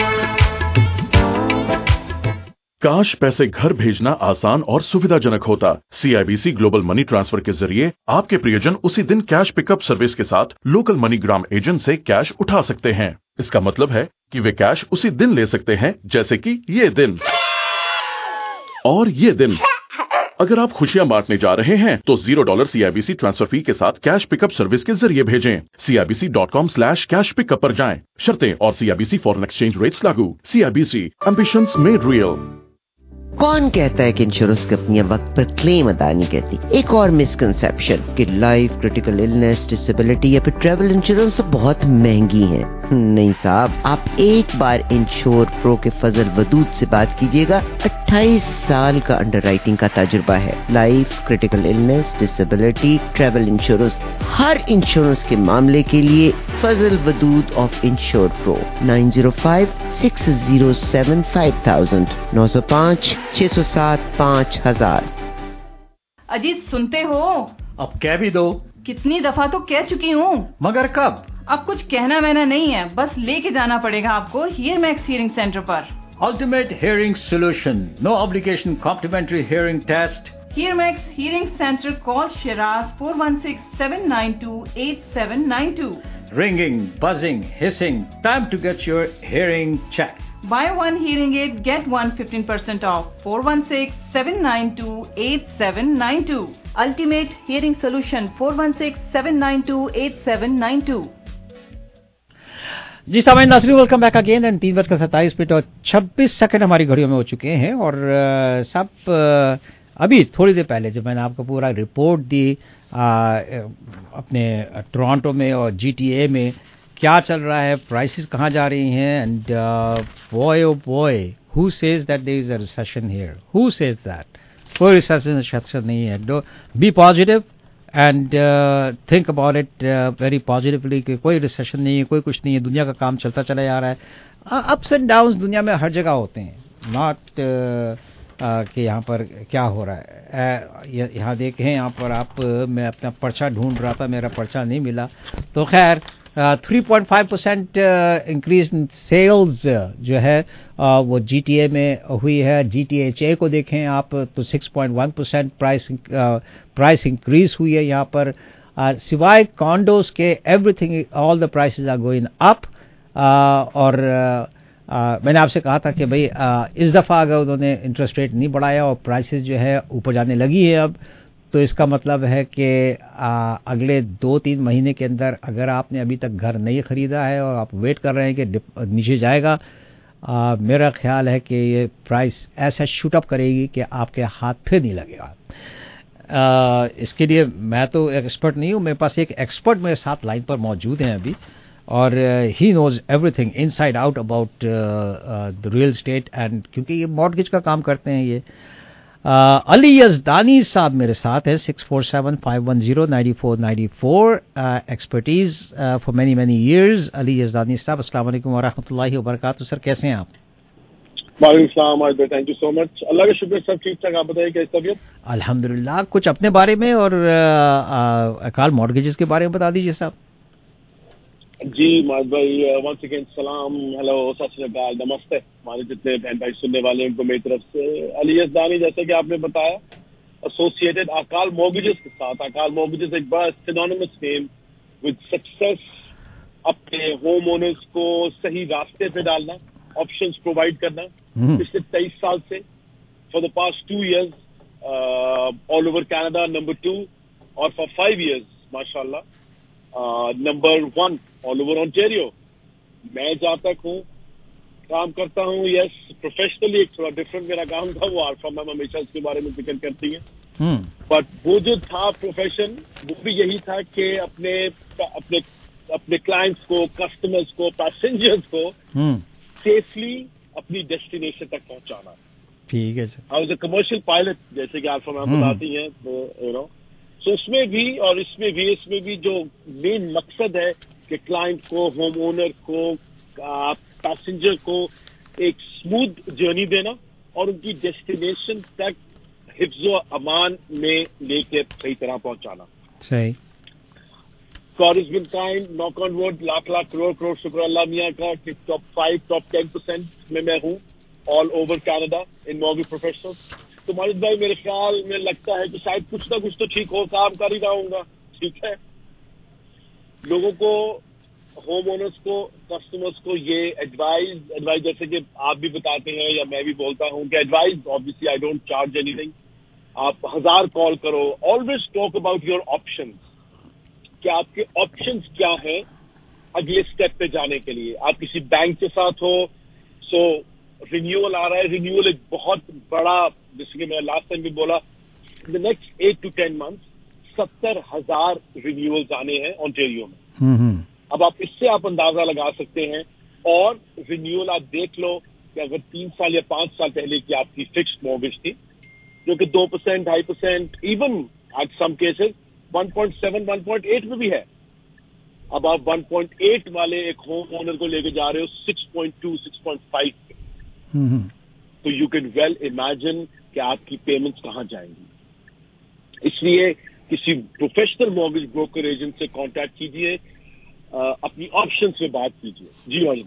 काश पैसे घर भेजना आसान और सुविधाजनक होता. CIBC ग्लोबल मनी ट्रांसफर के जरिए आपके प्रियजन उसी दिन कैश पिकअप सर्विस के साथ लोकल मनीग्राम एजेंट से कैश उठा सकते हैं. इसका मतलब है कि वे कैश उसी दिन ले सकते हैं, जैसे कि ये दिन और ये दिन. अगर आप खुशियां बांटने जा रहे हैं तो $0 CIBC ट्रांसफर फी के साथ कैश पिकअप सर्विस के जरिए भेजें. CIBC.com/cash pickup पर जाएं. शर्तें और CIBC फॉरेन एक्सचेंज रेट्स लागू. CIBC ambitions made real. कौन कहता है कि इंश्योरेंस कंपनियां वक्त पर क्लेम अदा नहीं करती? एक और मिसकंसेप्शन कि लाइफ, क्रिटिकल इलनेस, डिसेबिलिटी या फिर ट्रैवल इंश्योरेंस तो बहुत महंगी हैं. नहीं साहब, आप एक बार इंश्योर प्रो के फजल वदूद से बात कीजिएगा. 28 साल का अंडरराइटिंग का तजुर्बा है. Life, critical illness, disability, travel insurance, हर इंश्योरेंस के मामले के लिए Fazal Wadood of Insure Pro. 905-607-5000 905-607-5000. Ajit सुनते हो? अब कह भी दो. कितनी दफा तो कह चुकी हूँ. मगर कब? अब कुछ कहना वहना नहीं है, बस लेके जाना पड़ेगा आपको हियरमैक्स हियरिंग सेंटर पर. Ultimate hearing solution. No obligation complimentary hearing test. Hearmax Hearing Center. Call Shiraz 416-792-8792. Ringing, buzzing, hissing. Time to get your hearing checked. Buy one hearing aid, get one 15% off. 416-792-8792. Ultimate Hearing Solution. 416-792-8792. जी सामान्य नाज़रीन, welcome back again. And 3:27 और 26 second हमारी घड़ियों में हो चुके हैं. और सब अभी थोड़ी देर पहले जब मैंने आपको पूरा रिपोर्ट दी अपने टोरंटो में और GTA में क्या चल रहा है, प्राइसेस कहाँ जा रही हैं. And boy oh boy, who says that there is a recession here? Who says that? कोई रिसेशन नहीं है. Be positive and think about it very positively कि कोई रिसेशन नहीं है, कोई कुछ नहीं है. दुनिया का काम चलता चला जा रहा है. अप्स एंड डाउन्स दुनिया में हर जगह होते हैं. नॉट कि यहाँ पर क्या हो रहा है. यहाँ देखें, यहाँ पर आप मैं अपना पर्चा ढूंढ रहा था, मेरा पर्चा नहीं मिला. तो खैर 3.5% इंक्रीज इन सेल्स जो है वो GTA में हुई है. GTHA को देखें आप तो 6.1% प्राइस इंक्रीज हुई है यहाँ पर. सिवाय कॉन्डोज के everything, all the prices are going up. और मैंने आपसे कहा था कि भाई इस दफ़ा अगर उन्होंने इंटरेस्ट रेट नहीं बढ़ाया और प्राइसेस जो है ऊपर जाने लगी है अब, तो इसका मतलब है कि अगले 2-3 महीने के अंदर अगर आपने अभी तक घर नहीं खरीदा है और आप वेट कर रहे हैं कि नीचे जाएगा, मेरा ख्याल है कि ये प्राइस ऐसा शूट अप करेगी कि आपके हाथ फिर नहीं लगेगा. इसके लिए मैं तो एक्सपर्ट नहीं हूँ, मेरे पास एक एक्सपर्ट मेरे साथ लाइन पर मौजूद हैं अभी, और he knows everything inside out about the real estate. And क्योंकि ये मॉर्गेज का काम करते हैं ये. अली यज़दानी साहब मेरे साथ है. 647-510-9494. Expertise for many years. Ali Yazdani साहब, अस्सलाम वालेकुम व रहमतुल्लाहि व बरकातहू. सर कैसे हैं आप? वालेकुम, थैंक यू सो मच. अल्लाह का शुक्र, सब ठीक ठाक. आप बताइए कैसी तबीयत? अल्हम्दुलिल्लाह. कुछ अपने बारे में और अकाल मॉर्गेजेस के बारे में बता दीजिए साहब. जी माज भाई, वंस अगेन सलाम, हेलो, सत श्री अकाल, नमस्ते हमारे जितने बहन भाई सुनने वाले हैं उनको मेरी तरफ से. अली यज़दानी, जैसे कि आपने बताया, एसोसिएटेड अकाल मॉर्गेजेस के साथ. अकाल मॉर्गेजेस एक बड़ा सिनोनिमस नेम विद सक्सेस अपने होम ओनर्स को सही रास्ते पे डालना, ऑप्शंस प्रोवाइड करना पिछले 23 साल से, for the past 2 years all over Canada number 2, और फॉर 5 years माशाल्लाह नंबर 1 ऑल ओवर ऑन्टेरियो। मैं जहां तक हूँ काम करता हूँ, यस प्रोफेशनली एक थोड़ा डिफरेंट मेरा काम था, वो आरफा मैम हमेशा इसके बारे में जिक्र करती है, बट वो जो था प्रोफेशन वो भी यही था कि अपने क्लाइंट्स को, कस्टमर्स को, पैसेंजर्स को सेफली अपनी डेस्टिनेशन तक पहुंचाना। ठीक है sir. I was a commercial pilot, जैसे कि आरफा मैम बताती हैं, तो सो उसमें भी और इसमें भी जो मेन मकसद है कि क्लाइंट को, होम ओनर को, पैसेंजर को एक स्मूथ जर्नी देना और उनकी डेस्टिनेशन तक हिफ्ज़ो अमान में लेके सही तरह पहुंचाना। सही। God has been kind, knock on wood, lakh crore शुक्र अल्लाह मियाँ का कि टॉप 5, टॉप 10% में मैं हूँ all over Canada in mortgage professionals. तो माजिद भाई मेरे ख्याल में लगता है कि शायद कुछ ना कुछ तो ठीक हो, काम कर ही रहा हूँगा। ठीक है, लोगों को, होम ओनर्स को, कस्टमर्स को ये एडवाइस जैसे कि आप भी बताते हैं या मैं भी बोलता हूँ कि advice obviously I don't charge anything. आप 1000 कॉल करो, always talk about your options, कि आपके ऑप्शंस क्या हैं अगले स्टेप पे जाने के लिए। आप किसी बैंक के साथ हो, सो रिन्यूअल आ रहा है, रिन्यूअल एक बहुत बड़ा, जैसे कि मैं लास्ट टाइम भी बोला, the next 8 to 10 months 70,000 renewals आने हैं ऑन्टेरियो में। अब आप इससे आप अंदाजा लगा सकते हैं, और रिन्यूअल आप देख लो कि अगर 3 साल या 5 साल पहले की आपकी फिक्स्ड मॉर्गेज थी जो कि 2%, 2.5%, इवन एट सम केसेस 1.7, 1.8 में भी है, अब आप 1.8 वाले एक होम ओनर को लेके जा रहे हो 6.2, 6.5 पे, तो यू कैन वेल इमेजिन कि आपकी पेमेंट्स कहाँ जाएंगी। इसलिए किसी प्रोफेशनल मॉर्गेज ब्रोकर एजेंट से कांटेक्ट कीजिए, अपनी ऑप्शन से बात कीजिए। जी वाजिद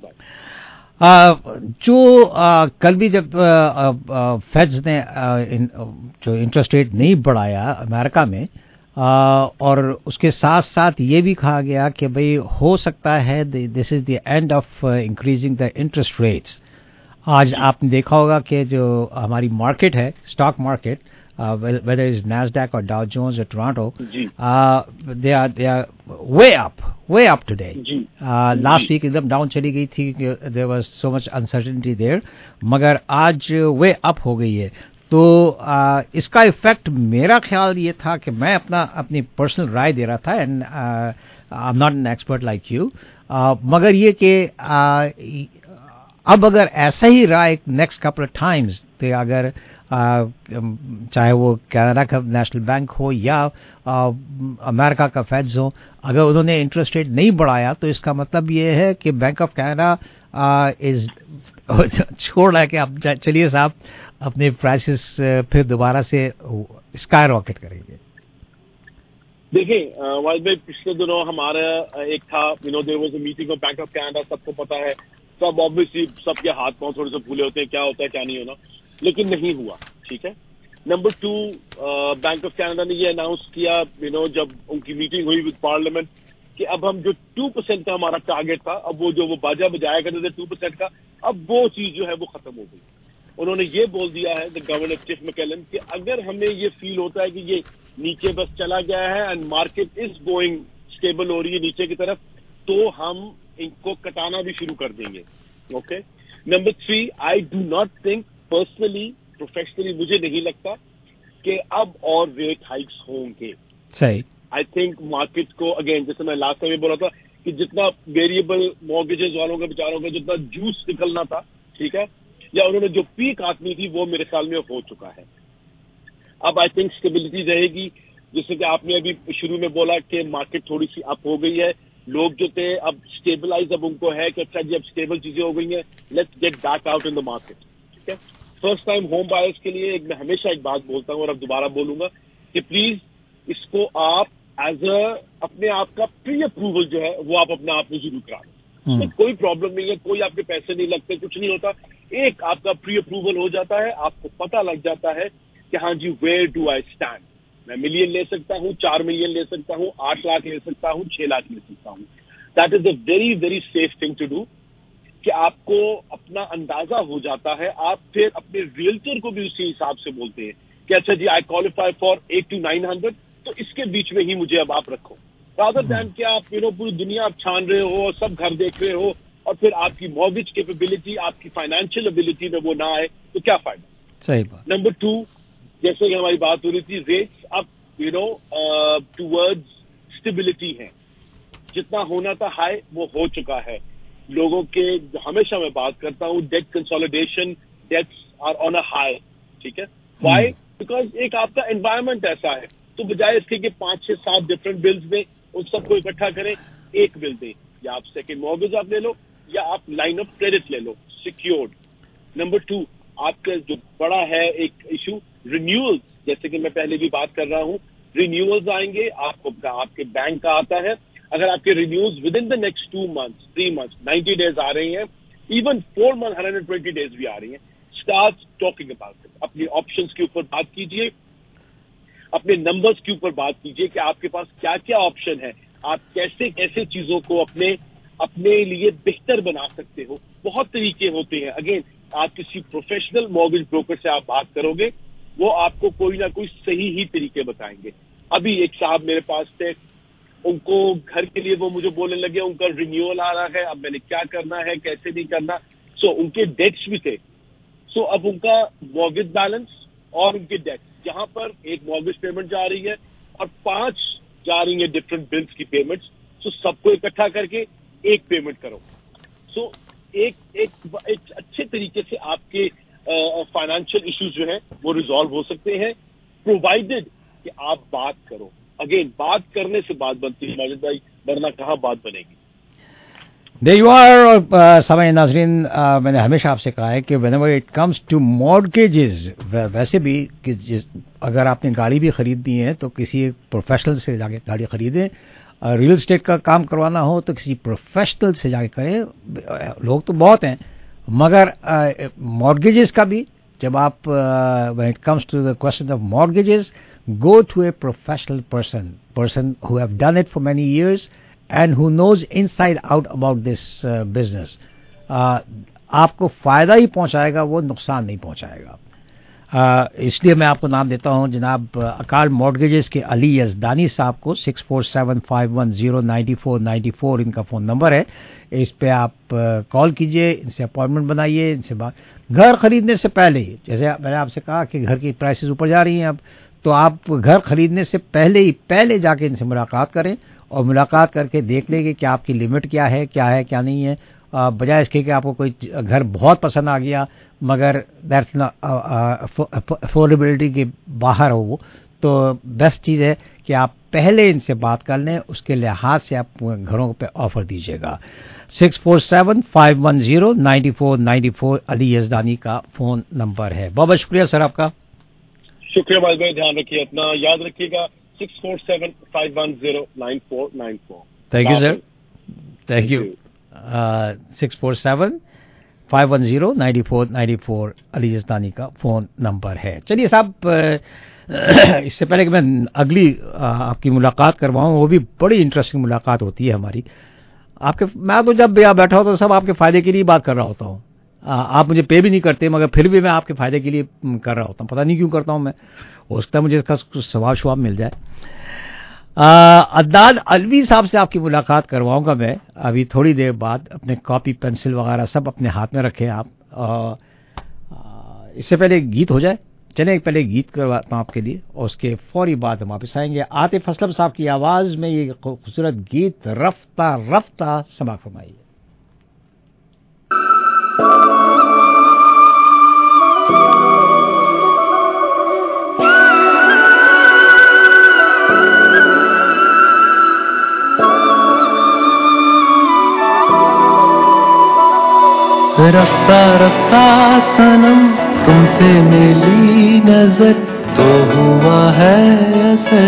भाई। जो कल भी जब फेड्स ने जो इंटरेस्ट रेट नहीं बढ़ाया अमेरिका में, और उसके साथ साथ ये भी कहा गया कि भाई हो सकता है this is the end of increasing the interest rates. आज आपने देखा होगा कि जो हमारी मार्केट है, stock market, whether it's NASDAQ or Dow Jones or Toronto, they are way up today. Last week एकदम डाउन चली गई थी, there was so much uncertainty there, मगर आज way up हो गई है। तो इसका इफेक्ट मेरा ख्याल ये था कि मैं अपनी पर्सनल राय दे रहा था, and I am not an expert like you, मगर ये कि अब अगर ऐसा ही रहा एक नेक्स्ट कपल ऑफ टाइम्स, तो अगर चाहे वो कनाडा का नेशनल बैंक हो या अमेरिका का फेड्स हो, अगर उन्होंने इंटरेस्ट रेट नहीं बढ़ाया तो इसका मतलब ये है कि बैंक ऑफ कनाडा इज छोड़ रहा है कि अब चलिए साहब अपने प्राइसेस फिर दोबारा से स्काई रॉकेट करेंगे। देखिए वाहिद भाई, पिछले दिनों हमारा एक था, there was a meeting of bank of Canada, सबको पता है, सब ऑब्वियसली सबके हाथ पांव थोड़े से फूले होते हैं, क्या होता है क्या नहीं होना, लेकिन नहीं हुआ। ठीक है। नंबर 2, बैंक ऑफ कनाडा ने ये अनाउंस किया, जब उनकी मीटिंग हुई विद पार्लियामेंट, कि अब हम जो 2% का हमारा टारगेट था, अब वो बाजा बजाया करते थे 2% का, अब वो चीज जो है वो खत्म हो गई। उन्होंने ये बोल दिया है, द गवर्नर टिफ मैकेलन, कि अगर हमें ये फील होता है कि ये नीचे बस चला गया है and market is going stable हो रही है नीचे की तरफ, तो हम इनको कटाना भी शुरू कर देंगे। Okay. Number 3, I do not think personally, professionally मुझे नहीं लगता कि अब और रेट हाइक्स होंगे। सही। आई थिंक मार्केट को, अगेन जैसे मैं लास्ट टाइम बोला था कि जितना वेरिएबल मॉर्गेजेस वालों का, बेचारों का जितना जूस निकलना था, ठीक है, या उन्होंने जो पीक आंकनी थी, वो मेरे ख्याल में हो चुका है। अब आई थिंक स्टेबिलिटी रहेगी, जैसे कि आपने अभी शुरू में बोला कि मार्केट थोड़ी सी अप हो गई है, लोग जो थे अब स्टेबलाइज, अब उनको है कि अच्छा जी अब स्टेबल चीजें हो गई हैं, let's get back out in the market. ठीक है। फर्स्ट टाइम होम बायर्स के लिए मैं हमेशा एक बात बोलता हूँ और अब दोबारा बोलूंगा कि प्लीज इसको आप एज अपने आप का प्री अप्रूवल जो है वो आप अपने आप में जरूर करा दें। तो कोई प्रॉब्लम नहीं है, कोई आपके पैसे नहीं लगते, कुछ नहीं होता, एक आपका प्री अप्रूवल हो जाता है, आपको पता लग जाता है कि हाँ जी वेयर डू आई स्टैंड, मैं $1 मिलियन ले सकता हूँ, 4 मिलियन ले सकता हूँ, 8 लाख ले सकता हूँ, 6 लाख ले सकता हूँ। That is a very, very safe thing to do. کہ آپ کو اپنا اندازہ ہو جاتا ہے, آپ پھر اپنے ریئلٹر کو بھی اسی حساب سے بولتے ہیں کہ اچھا جی آئی کوالیفائی فار 800 to 900, تو اس کے بیچ میں ہی مجھے اب آپ رکھو, رادر دین کہ آپ پوری دنیا آپ چھان رہے ہو, سب گھر دیکھ رہے ہو, اور پھر آپ کی مارگیج کیپیبلٹی, آپ کی فائنینشیل ابیلٹی میں وہ نہ آئے, تو کیا فائدہ. صحیح بات. نمبر 2, جیسے کہ ہماری بات ہو رہی تھی, ریٹس اب ٹوورڈز اسٹیبلٹی ہیں, جتنا ہونا تھا ہائی وہ ہو چکا ہے. لوگوں کے ہمیشہ میں بات کرتا ہوں debt consolidation, debts are on a high. ٹھیک ہے, وائی؟ بیکاز ایک آپ کا انوائرمنٹ ایسا ہے, تو بجائے اس کے کہ 5 6 7 ڈفرنٹ بلز دیں, ان سب کو اکٹھا کریں, ایک بل دیں, یا آپ سیکنڈ مارگیج آپ لے لو, یا آپ لائن آف کریڈٹ لے لو سیکیورڈ. نمبر 2, آپ کا جو بڑا ہے ایک ایشو رینیولز, جیسے کہ میں پہلے بھی بات کر رہا ہوں, رینیولز آئیں گے آپ کو, آپ کے بینک کا آتا ہے. اگر آپ کے renews with in the next 2 months 3 months 90 days آ رہی ہیں, ایون 4 months 120 days بھی آ رہی ہیں, اسٹارٹ ٹاکنگ اباؤٹ اٹ. اپنی آپشنس کے اوپر بات کیجیے, اپنے نمبرز کے اوپر بات کیجیے کہ آپ کے پاس کیا کیا آپشن ہے, آپ کیسے کیسے چیزوں کو اپنے لیے بہتر بنا سکتے ہو. بہت طریقے ہوتے ہیں. اگین آپ کسی پروفیشنل مارگیج بروکر سے آپ بات کرو گے, وہ آپ کو کوئی نہ کوئی صحیح ہی طریقے بتائیں گے. ابھی ایک صاحب میرے پاس تھے, ان کو گھر کے لیے وہ مجھے بولنے لگے ان کا رینیول آ رہا ہے, اب میں نے کیا کرنا ہے, کیسے نہیں کرنا. ان کے ڈیٹس بھی تھے. اب ان کا مارگیج بیلنس اور ان کے ڈیٹس, جہاں پر ایک مارگیج پیمنٹ جا رہی ہے اور 5 جا رہی ہیں ڈفرنٹ بلس کی پیمنٹس, سب کو اکٹھا کر کے ایک پیمنٹ کرو. ایک اچھے طریقے سے آپ کے فائنینشیل ایشوز جو ہیں وہ ریزالو ہو سکتے ہیں, پرووائڈیڈ کہ آپ بات کرو. اگین بات کرنے سے بات بنتی ہے ماجد بھائی, ورنہ کہاں بات بنے گی. There you are, سامعین ناظرین, میں نے ہمیشہ آپ سے کہا ہے کہ whenever it comes to mortgages, ویسے بھی کہ اگر آپ نے گاڑی بھی خریدنی ہے تو کسی پروفیشنل سے جا کے گاڑی خریدیں, ریئل اسٹیٹ کا کام کروانا ہو تو کسی پروفیشنل سے جا کے کریں. لوگ تو بہت ہیں, مگر mortgages کا بھی جب آپ when it comes to the question of mortgages, go to a professional person who have done it for many years and who knows inside out about this business. آپ کو فائدہ ہی پہنچائے گا, وہ نقصان نہیں پہنچائے گا. اس لیے میں آپ کو نام دیتا ہوں جناب اکال مارگیجز کے علی یزدانی صاحب کو. 6475109494 ان کا فون نمبر ہے. اس پہ آپ کال کیجئے, ان سے اپوائنٹمنٹ بنائیے, ان سے بات. گھر خریدنے سے پہلے ہی, جیسے میں نے آپ سے کہا کہ گھر کی پرائسز اوپر جا رہی ہیں اب, تو آپ گھر خریدنے سے پہلے جا کے ان سے ملاقات کریں, اور ملاقات کر کے دیکھ لیں کہ آپ کی لمٹ کیا ہے کیا نہیں ہے, بجائے اس کے کہ آپ کو کوئی گھر بہت پسند آ گیا مگر دیٹس افورڈیبلٹی کے باہر ہو وہ, تو بیسٹ چیز ہے کہ آپ پہلے ان سے بات کر لیں, اس کے لحاظ سے آپ گھروں پہ آفر دیجیے گا. 6475109494 علی یزدانی کا فون نمبر ہے. بہت شکریہ سر آپ کا. شکریہ بھائی بھائی, دھیان رکھیے اپنا, یاد رکھیے گا 6475109494. Thank you sir, thank you. 6475109494 Ali Yazdani کا فون نمبر ہے. چلیے صاحب, اس سے پہلے کہ میں اگلی آپ کی ملاقات کرواؤں, وہ بھی بڑی انٹرسٹنگ ملاقات ہوتی ہے ہماری. میں تو جب یہاں بیٹھا ہوتا ہوں سب آپ کے فائدے کے لیے بات کر رہا ہوتا ہوں. آپ مجھے پے بھی نہیں کرتے, مگر پھر بھی میں آپ کے فائدے کے لیے کر رہا ہوتا ہوں. پتہ نہیں کیوں کرتا ہوں میں, ہو سکتا ہے مجھے اس کا کچھ ثواب شواب مل جائے. عدنان الوی صاحب سے آپ کی ملاقات کرواؤں گا میں ابھی تھوڑی دیر بعد. اپنے کاپی پینسل وغیرہ سب اپنے ہاتھ میں رکھیں آپ. اس سے پہلے گیت ہو جائے, چلیں پہلے گیت کرواتا ہوں آپ کے لیے, اور اس کے فوری بعد ہم واپس آئیں گے. عاطف اسلم صاحب کی آواز میں یہ خوبصورت گیت رفتہ رفتہ سماعت فرمائیے. رفتہ رفتہ سنم تم سے ملی نظر تو ہوا ہے اثر,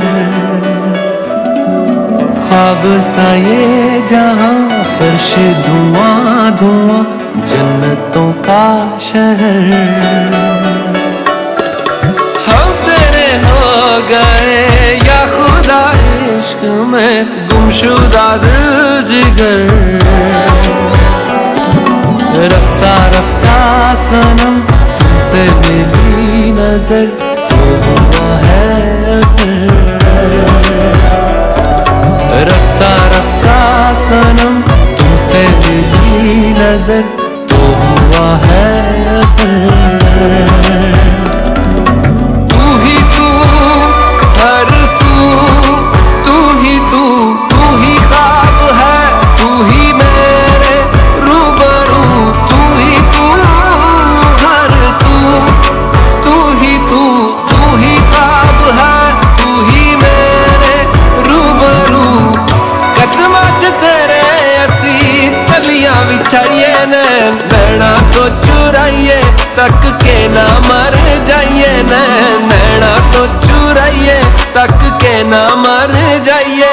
خواب سا یہ جہاں فرش دھواں دھواں جنتوں کا شہر. ہم تیرے ہو گئے یا خدا عشق इश्क में गुमशुदा दिल जिगर रफ्ता रफ्ता सनम तुमसे मिली नजर तो हुआ है असर रफ्ता रफ्ता सनम तुमसे मिली नजर तो हुआ है असर तू ही तू हर तू ही ख्वाब है तू ही मेरे रूबरू तू ही तू हर तू ही ख्वाब है तू ही मेरे रूबरू कदमां च तेरे असी तलियां बिछाइए नैना तो चुराइए तक के ना मर जाइए नैना तो चुराइए तक के ना मर जाइए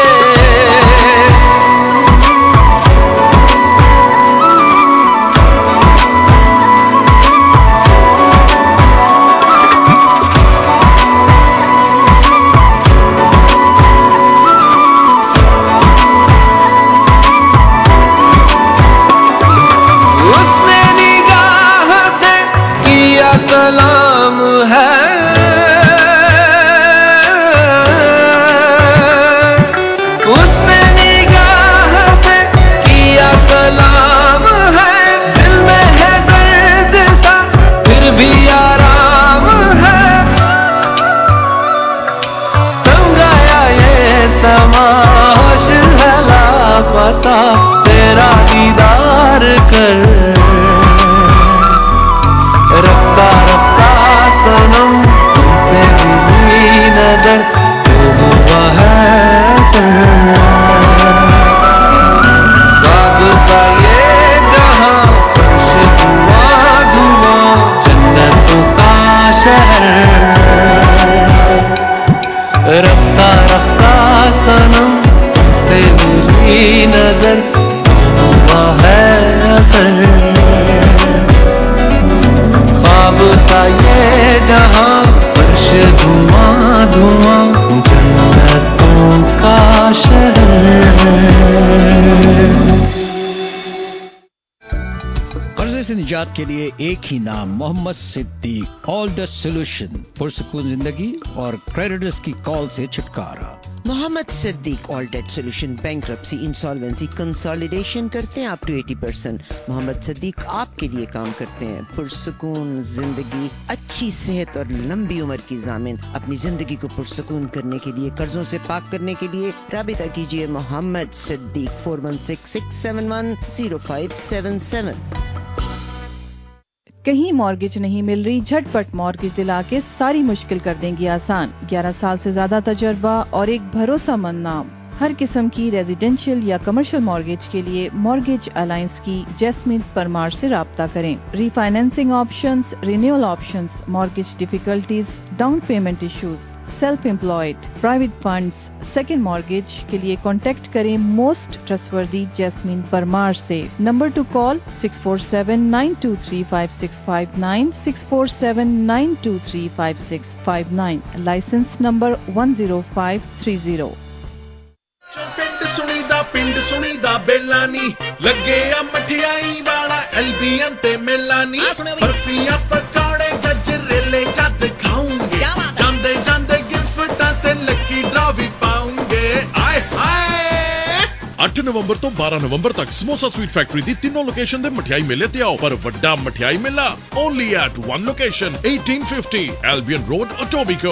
सलाम है उसने निगाह से किया सलाम है दिल में है दर्द सा फिर भी आराम है समझाया ये समाश है लापता तेरा दीदार कर रफ्ता रफ्ता सनम तुमसे मिली नजर तो हुआ है ख्वाब सा ये जहां फर्श धुआं धुआं जन्नतों का शहर रफ्ता रफ्ता सनम तुमसे मिली नजर तो हुआ है असर ख्वाब सा ये जहां फर्श धुआं धुआं जन्नतों का शहर कर्जे से निजात के लिए एक ही नाम Mohammed Siddique all the solution पुरसुकून जिंदगी और क्रेडिटर्स की कॉल से छुटकारा Mohammed Siddique all debt solution bankruptcy insolvency consolidation करते हैं अप टू 80%। मोहम्मद सिद्दीक आपके लिए काम करते हैं पुरसुकून जिंदगी अच्छी सेहत और लंबी उम्र की जामिन अपनी जिंदगी को पुरसुकून करने के लिए कर्जों से पाक करने के लिए राबिता कीजिए मोहम्मद सिद्दीक 4166710577। कहीं मॉर्गेज नहीं मिल रही, झटपट मॉर्गेज दिला के सारी मुश्किल कर देंगी आसान। 11 साल से ज्यादा तजर्बा और एक भरोसेमंद नाम। हर किस्म की रेजिडेंशियल या कमर्शियल मॉर्गेज के लिए मॉर्गेज अलायंस की जैस्मिन परमार से राब्ता करें। Refinancing options, renewal options, mortgage difficulties, down payment issues, self employed, private funds, second mortgage के लिए कॉन्टेक्ट करें मोस्ट ट्रस्टवर्दी जैस्मिन परमार से। Number two call 6479235659, 6479235659, license number 10530। ਪਿੰਡ ਸੁਣੀਦਾ ਬੇਲਾ ਨੀ ਲੱਗੇ ਆ ਮਠਿਆਈ ਵਾਲਾ ਐਲਬੀਐਨ ਤੇ ਮੇਲਾ ਨੀ ਬਰਫੀਆਂ ਪਕੌੜੇ ਗਜਰੇਲੇ ਜਦ ਖਾਉਂਗੇ ਜਾਂਦੇ ਜਾਂਦੇ ਗਿਫਟਾਂ ਤੇ ਲੱਕੀ ਡਰਾ ਵੀ ਪਾਉਂਗੇ ਆਏ ਹਾਏ 8 ਨਵੰਬਰ ਤੋਂ 12 ਨਵੰਬਰ ਤੱਕ ਸਮੋਸਾ ਸਵੀਟ ਫੈਕਟਰੀ ਦੀ ਤਿੰਨੋਂ ਲੋਕੇਸ਼ਨ ਦੇ ਮਠਿਆਈ ਮੇਲੇ ਤੇ ਆਓ ਪਰ ਵੱਡਾ ਮਠਿਆਈ ਮੇਲਾ only at one location 1850 Albion road Etobicoke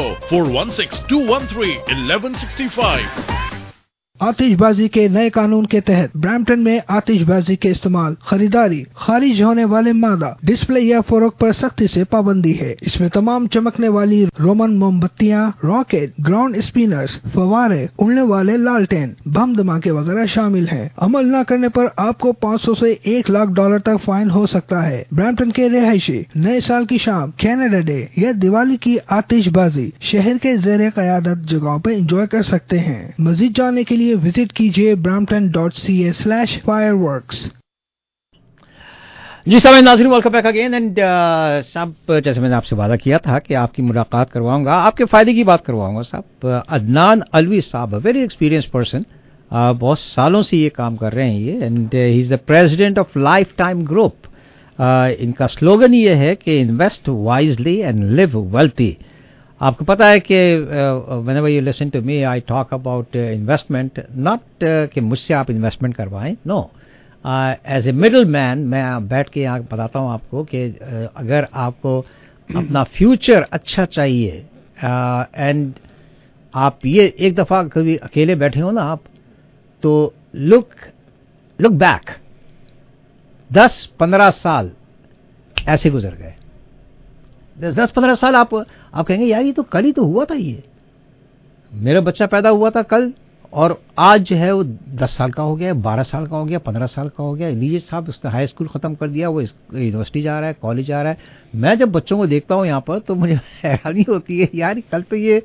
4162131165। आतिशबाजी के नए कानून के तहत ब्रैम्पटन में आतिशबाजी के इस्तेमाल, खरीदारी, खारिज होने वाले मादा, डिस्प्ले या फरोख्त पर सख्ती से पाबंदी है। इसमें तमाम चमकने वाली रोमन मोमबत्तियां, रॉकेट, ग्राउंड स्पिनर्स, फवारे, उड़ने वाले लालटेन, बम धमाके वगैरह शामिल हैं। अमल न करने पर आपको 500 से $1 लाख तक फाइन हो सकता है। ब्रैम्पटन के रिहायशी नए साल की शाम, कैनेडा डे या दिवाली की आतिशबाजी शहर के ज़ेरे क़यादत जगहों पर एंजॉय कर सकते हैं। मजीद जानने के लिए विजिट कीजिए brampton.ca/fireworks। जी साहब नाज़रीन, वेलकम बैक अगेन। एंड साहब, जैसे मैंने आपसे वादा किया था कि आपकी मुलाकात करवाऊंगा, आपके फायदे की बात करवाऊंगा साहब। अदनान अलवी साहब, वेरी एक्सपीरियंस पर्सन, बहुत सालों से ये काम कर रहे हैं ये, and he is the president of life time group. इनका स्लोगन ये है कि invest wisely and live wealthy. आपको पता है कि whenever you listen to me I talk about investment, not कि मुझसे आप इन्वेस्टमेंट करवाएं, no, as a middle man मैं बैठ के यहाँ बताता हूँ आपको कि अगर आपको अपना फ्यूचर अच्छा चाहिए एंड आप ये एक दफ़ा कभी अकेले बैठे हो ना आप, तो लुक बैक, 10-15 साल ऐसे गुजर गए। 10-15 साल आप कहेंगे यार ये तो कल ही तो हुआ था, ये मेरा बच्चा पैदा हुआ था कल, और आज जो है वो 10 साल का हो गया, 12 साल का हो गया, 15 साल का हो गया। लीजिए साहब, उसने हाई स्कूल ख़त्म कर दिया, वो यूनिवर्सिटी जा रहा है, कॉलेज जा रहा है। मैं जब बच्चों को देखता हूँ यहाँ पर तो मुझे हैरानी होती है, यार कल तो ये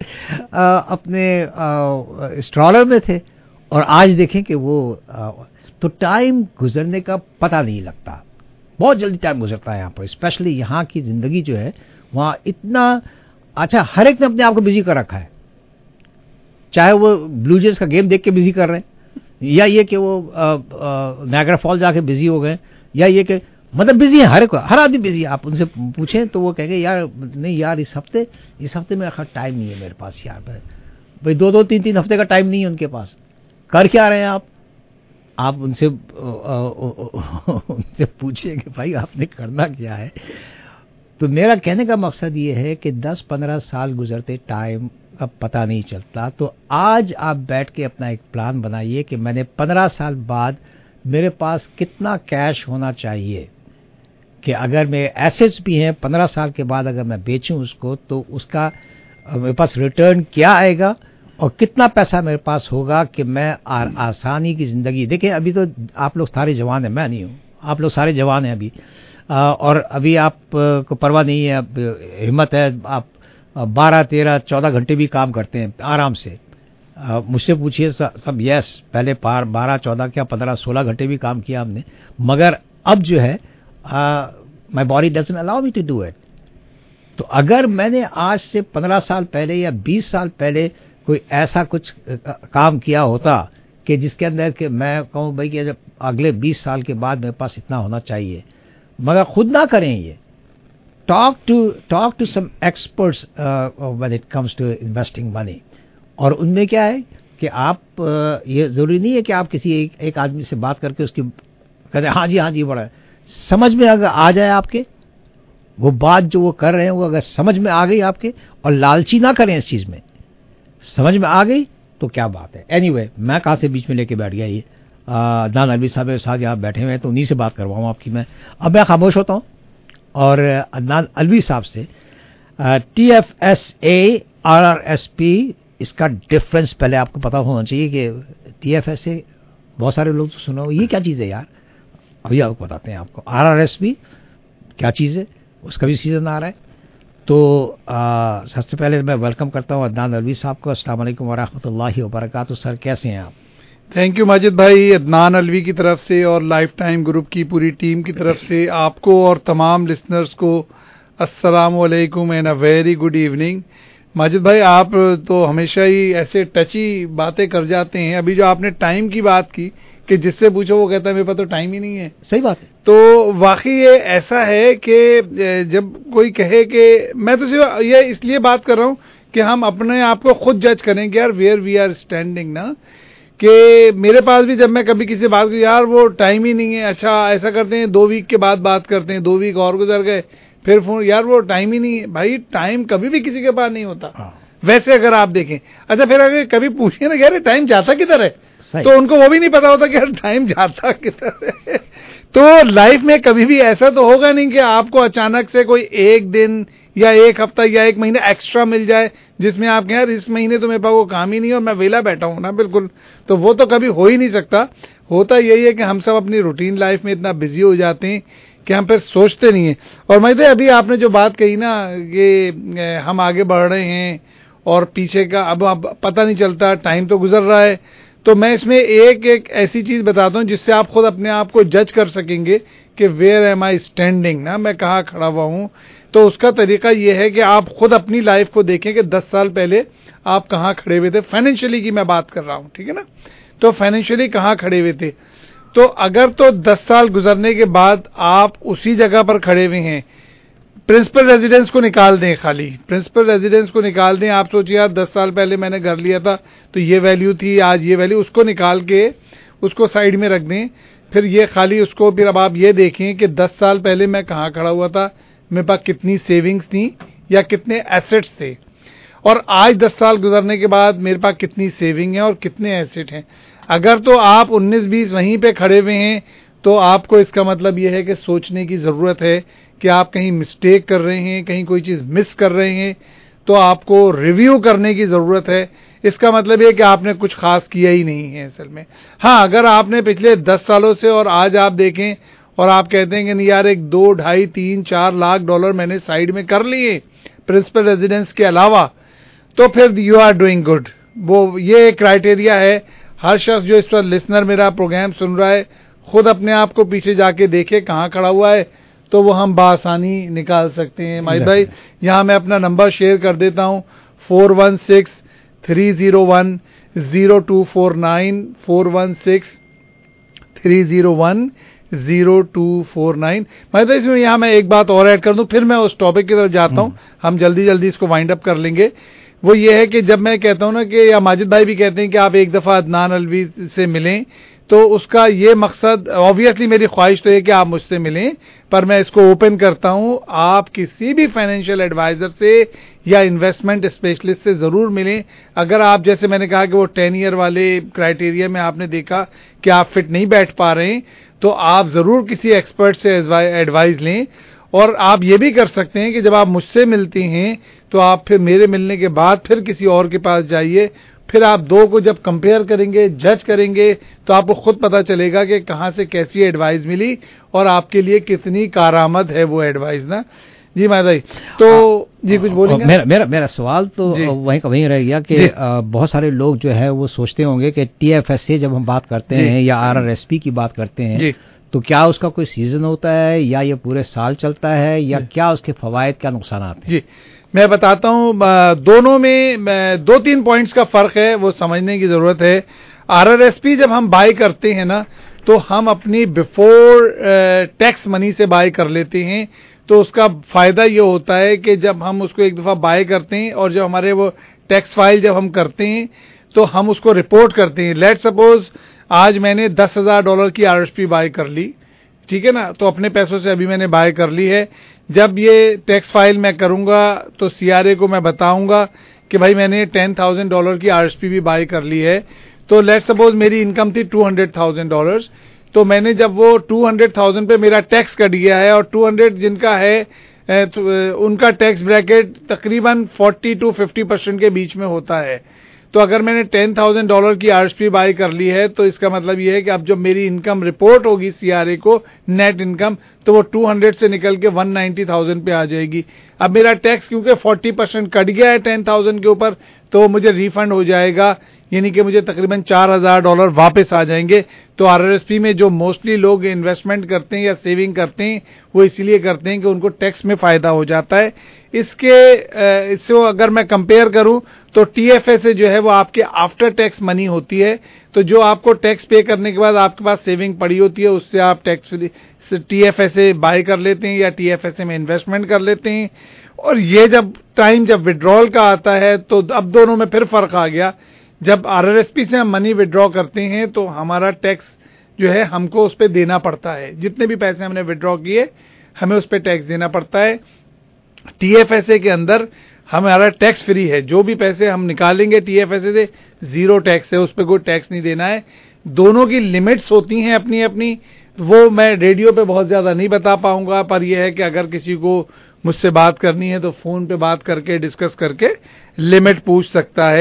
अपने स्ट्रॉलर में थे और आज देखें कि वो तो टाइम गुजरने का पता नहीं लगता, बहुत जल्दी टाइम गुजरता है यहाँ पर। स्पेशली यहाँ की ज़िंदगी जो है वहाँ इतना अच्छा, हर एक ने अपने आप को बिजी कर रखा है, चाहे वो ब्लू जेज का गेम देख के बिजी कर रहे हैं, या ये कि वो नायग्रा फॉल जाके बिजी हो गए, या ये कि मतलब बिजी है, हर आदमी बिजी है। आप उनसे पूछें तो वो कहेंगे यार नहीं यार इस हफ्ते में आखिर टाइम नहीं है मेरे पास यार, भाई 2-2, 3-3 हफ्ते का टाइम नहीं है उनके पास। कर क्या रहे हैं आप उनसे पूछिए कि भाई आपने करना क्या है। तो मेरा कहने का मकसद ये है कि 10-15 साल गुजरते टाइम का पता नहीं चलता। तो आज आप बैठ के अपना एक प्लान बनाइए कि मैंने 15 साल बाद मेरे पास कितना कैश होना चाहिए, कि अगर मेरे एसेट्स भी हैं 15 साल के बाद अगर मैं बेचूं उसको तो उसका मेरे पास रिटर्न क्या आएगा, और कितना पैसा मेरे पास होगा कि मैं आसानी की ज़िंदगी। देखिए अभी तो आप लोग सारे जवान हैं, मैं नहीं हूँ, आप लोग सारे जवान हैं अभी, और अभी आप को परवाह नहीं है, अब हिम्मत है, आप 12, 13, 14 घंटे भी काम करते हैं आराम से। मुझसे पूछिए सब यस, पहले 12, 14 क्या 15, 16 घंटे भी काम किया हमने, मगर अब जो है my body doesn't allow me to do it. तो अगर मैंने आज से 15 साल पहले या 20 साल पहले कोई ऐसा कुछ काम किया होता कि जिसके अंदर कि मैं कहूँ भाई कि अगले 20 साल के बाद मेरे पास इतना होना चाहिए, मगर खुद ना करें ये, talk to some experts when it comes to investing money। और उनमें क्या है कि आप ये ज़रूरी नहीं है कि आप किसी एक आदमी से बात करके उसकी कहते हैं हाँ जी बड़ा समझ में अगर आ जाए आपके, वो बात जो वो कर रहे हैं वो अगर समझ में आ गई आपके, और लालची ना करें इस चीज़ में, समझ में आ गई तो क्या बात है। एनीवे, मैं कहाँ से बीच में लेके बैठ गया, ये अदनान अलवी साहब के साथ यहाँ बैठे हुए हैं तो उन्हीं से बात करवाऊँ आपकी मैं। अब मैं खामोश होता हूँ और अदनान अलवी साहब से TFSA RRSP इसका डिफरेंस पहले आपको पता होना चाहिए कि TFSA बहुत सारे लोग तो सुनो ये क्या चीज़ है यार, अभी आपको बताते हैं आपको RRSP क्या चीज़ है, उसका भी सीज़न आ रहा है। तो सबसे पहले मैं वेलकम करता हूँ अदनान अलवी साहब को। अस्सलाम वालेकुम व रहमतुल्लाहि व बरकातहू। सर कैसे हैं आप? थैंक यू माजिद भाई, अदनान अलवी की तरफ से और लाइफ टाइम ग्रुप की पूरी टीम की तरफ से आपको और तमाम लिसनर्स को अस्सलाम वालेकुम and a very good evening. Majid भाई आप तो हमेशा ही ऐसे टची बातें कर जाते हैं। अभी जो आपने टाइम की बात की कि जिससे पूछो वो कहता है मेरे पास तो टाइम ही नहीं है। सही बात है। तो वाकई ये ऐसा है कि जब कोई कहे कि मैं तो सिर्फ ये इसलिए बात कर रहा हूँ कि हम अपने आप को खुद जज करें कि यार वेयर वी आर स्टैंडिंग ना, कि मेरे पास भी जब मैं कभी किसी बात को यार वो टाइम ही नहीं है, अच्छा ऐसा करते हैं 2 वीक के बाद बात करते हैं, 2 वीक और गुजर गए फिर फोन यार वो टाइम ही नहीं है। भाई टाइम कभी भी किसी के पास नहीं होता वैसे अगर आप देखें। अच्छा फिर अगर कभी पूछिए ना यार टाइम जाता किधर है, तो उनको वो भी नहीं पता होता कि यार टाइम जाता किधर है। तो लाइफ में कभी भी ऐसा तो होगा नहीं कि आपको अचानक से कोई एक दिन या एक हफ्ता या एक महीना एक्स्ट्रा मिल जाए जिसमें आप कहें यार इस महीने तो मेरे पास वो काम ही नहीं है और मैं वेला बैठा हूं ना, बिल्कुल तो वो तो कभी हो ही नहीं सकता। होता यही है कि हम सब अपनी रूटीन लाइफ में इतना बिजी हो जाते हैं कि हम फिर सोचते नहीं हैं। और मैं अभी आपने जो बात कही ना कि हम आगे बढ़ रहे हैं और पीछे का अब पता नहीं चलता, टाइम तो गुजर रहा है, तो मैं इसमें एक ऐसी चीज बताता हूं जिससे आप खुद अपने आप को जज कर सकेंगे کہ ویئر ایم آئی اسٹینڈنگ نا، میں کہاں کھڑا ہوا ہوں. تو اس کا طریقہ یہ ہے کہ آپ خود اپنی لائف کو دیکھیں کہ 10 سال پہلے آپ کہاں کھڑے ہوئے تھے. فائنینشلی کی میں بات کر رہا ہوں، ٹھیک ہے نا. تو فائنینشلی کہاں کھڑے ہوئے تھے. تو اگر تو 10 سال گزرنے کے بعد آپ اسی جگہ پر کھڑے ہوئے ہیں، پرنسپل ریزیڈنس کو نکال دیں، خالی پرنسپل ریزیڈنس کو نکال دیں. آپ سوچیں یار 10 سال پہلے میں نے گھر لیا تھا تو یہ ویلیو تھی، آج یہ ویلیو، اس کو نکال کے اس کو سائیڈ میں رکھ دیں. پھر یہ خالی اس کو پھر اب آپ یہ دیکھیں کہ 10 سال پہلے میں کہاں کھڑا ہوا تھا، میرے پاس کتنی سیونگز تھیں یا کتنے ایسٹس تھے، اور آج 10 سال گزرنے کے بعد میرے پاس کتنی سیونگ ہیں اور کتنے ایسٹ ہیں. اگر تو آپ 19-20 وہیں پہ کھڑے ہوئے ہیں تو آپ کو اس کا مطلب یہ ہے کہ سوچنے کی ضرورت ہے کہ آپ کہیں مسٹیک کر رہے ہیں، کہیں کوئی چیز مس کر رہے ہیں، تو آپ کو ریویو کرنے کی ضرورت ہے. اس کا مطلب یہ کہ آپ نے کچھ خاص کیا ہی نہیں ہے اصل میں. ہاں اگر آپ نے پچھلے 10 سالوں سے اور آج آپ دیکھیں اور آپ کہتے ہیں کہ نہیں یار 1 2 2.5 3 4 لاکھ ڈالر میں نے سائیڈ میں کر لیے پرنسپل ریزیڈنس کے علاوہ، تو پھر یو آر ڈوئنگ گڈ. وہ یہ کرائٹیریا ہے. ہر شخص جو اس وقت لسنر میرا پروگرام سن رہا ہے خود اپنے آپ کو پیچھے جا کے دیکھے کہاں کھڑا ہوا ہے، تو وہ ہم بآسانی نکال سکتے ہیں. ماہد بھائی یہاں میں اپنا نمبر شیئر کر دیتا ہوں، 416-301-0249 416-301-0249. ماہد بھائی اس میں یہاں میں ایک بات اور ایڈ کر دوں، پھر میں اس ٹاپک کی طرف جاتا ہوں. ہم جلدی اس کو وائنڈ اپ کر لیں گے. وہ یہ ہے کہ جب میں کہتا ہوں نا کہ یا ماجد بھائی بھی کہتے ہیں کہ آپ ایک دفعہ عدنان الوی سے ملیں، تو اس کا یہ مقصد آبویسلی میری خواہش تو ہے کہ آپ مجھ سے ملیں، پر میں اس کو اوپن کرتا ہوں، آپ کسی بھی فائنینشیل ایڈوائزر سے یا انویسٹمنٹ اسپیشلسٹ سے ضرور ملیں. اگر آپ جیسے میں نے کہا کہ وہ 10 ایئر والے کرائٹیریا میں آپ نے دیکھا کہ آپ فٹ نہیں بیٹھ پا رہے ہیں، تو آپ ضرور کسی ایکسپرٹ سے ایڈوائز لیں. اور آپ یہ بھی کر سکتے ہیں کہ جب آپ مجھ سے ملتے ہیں تو آپ پھر میرے ملنے کے بعد پھر کسی اور کے پاس جائیے. پھر آپ دو کو جب کمپیئر کریں گے، جج کریں گے، تو آپ کو خود پتا چلے گا کہ کہاں سے کیسی ایڈوائز ملی اور آپ کے لیے کتنی کارآمد ہے وہ ایڈوائز نا. جی ماہد بھائی تو جی کچھ بولیں گے؟ میرا سوال تو وہیں رہ گیا کہ بہت سارے لوگ جو ہے وہ سوچتے ہوں گے کہ ٹی ایف ایس سے جب ہم بات کرتے ہیں یا آر آر ایس پی کی بات کرتے ہیں تو کیا اس کا کوئی سیزن ہوتا ہے یا یہ پورے سال چلتا ہے یا کیا اس کے فوائد کیا نقصانات ہیں؟ جی میں بتاتا ہوں، دونوں میں 2-3 پوائنٹس کا فرق ہے، وہ سمجھنے کی ضرورت ہے. آر آر ایس پی جب ہم بائی کرتے ہیں نا تو ہم اپنی بیفور ٹیکس منی سے بائی کر لیتے ہیں. تو اس کا فائدہ یہ ہوتا ہے کہ جب ہم اس کو ایک دفعہ بائی کرتے ہیں اور جب ہمارے وہ ٹیکس فائل جب ہم کرتے ہیں تو ہم اس کو رپورٹ کرتے ہیں. لیٹ سپوز آج میں نے $10,000 کی آر ایس پی بائی کر لی، ٹھیک ہے نا، تو اپنے پیسوں سے ابھی میں نے بائی کر لی ہے. جب یہ ٹیکس فائل میں کروں گا تو سی آر اے کو میں بتاؤں گا کہ بھائی میں نے $10,000 کی آر ایس پی بھی بائی کر لی ہے. تو لیٹ سپوز میری انکم تھی $200,000، تو میں نے جب وہ 200,000 پہ میرا ٹیکس کٹ گیا ہے، اور 200 جن کا ہے ان کا ٹیکس بریکٹ تقریباً 40 to 50% کے بیچ میں ہوتا ہے. تو اگر میں نے $10,000 کی آر ایس پی بائی کر لی ہے تو اس کا مطلب یہ ہے کہ اب جب میری انکم رپورٹ ہوگی سی آر اے کو نیٹ انکم، تو وہ 200 سے نکل کے 190,000 پہ آ جائے گی. اب میرا ٹیکس کیونکہ 40% کٹ گیا ہے 10,000 کے اوپر، تو وہ مجھے ریفنڈ ہو جائے گا، یعنی کہ مجھے تقریباً $4,000 واپس آ جائیں گے. تو آر آر ایس پی میں جو موسٹلی لوگ انویسٹمنٹ کرتے ہیں یا سیونگ کرتے ہیں وہ اس لیے کرتے ہیں کہ ان کو ٹیکس میں فائدہ ہو جاتا ہے. اس سے اگر میں کمپیئر کروں تو ٹی ایف اے سے جو ہے وہ آپ کے آفٹر ٹیکس منی ہوتی ہے. تو جو آپ کو ٹیکس پے کرنے کے بعد آپ کے پاس سیونگ پڑی ہوتی ہے اس سے آپ ٹیکس ٹی ایف اے سے بائی کر لیتے ہیں یا ٹی ایف اے میں انویسٹمنٹ کر لیتے ہیں. اور یہ جب ٹائم جب وڈرال کا آتا ہے تو اب دونوں میں پھر فرق آ گیا. جب آر آر ایس پی سے ہم منی وڈرا کرتے ہیں تو ہمارا ٹیکس جو ہے ہم کو اس پہ دینا پڑتا ہے، جتنے بھی پیسے ہم نے وڈرا کیے ہمیں اس پہ ٹیکس دینا پڑتا ہے. ٹی ایف ایس اے کے اندر ہمارا ٹیکس فری ہے، جو بھی پیسے ہم نکالیں گے ٹی ایف ایس اے سے 0 ٹیکس ہے، اس پہ کوئی ٹیکس نہیں دینا ہے. دونوں کی لمٹس ہوتی ہیں اپنی اپنی، وہ میں ریڈیو پہ بہت زیادہ نہیں بتا پاؤں گا، پر یہ ہے کہ اگر کسی کو مجھ سے بات کرنی ہے تو فون پہ بات کر کے ڈسکس کر کے لمٹ پوچھ سکتا ہے.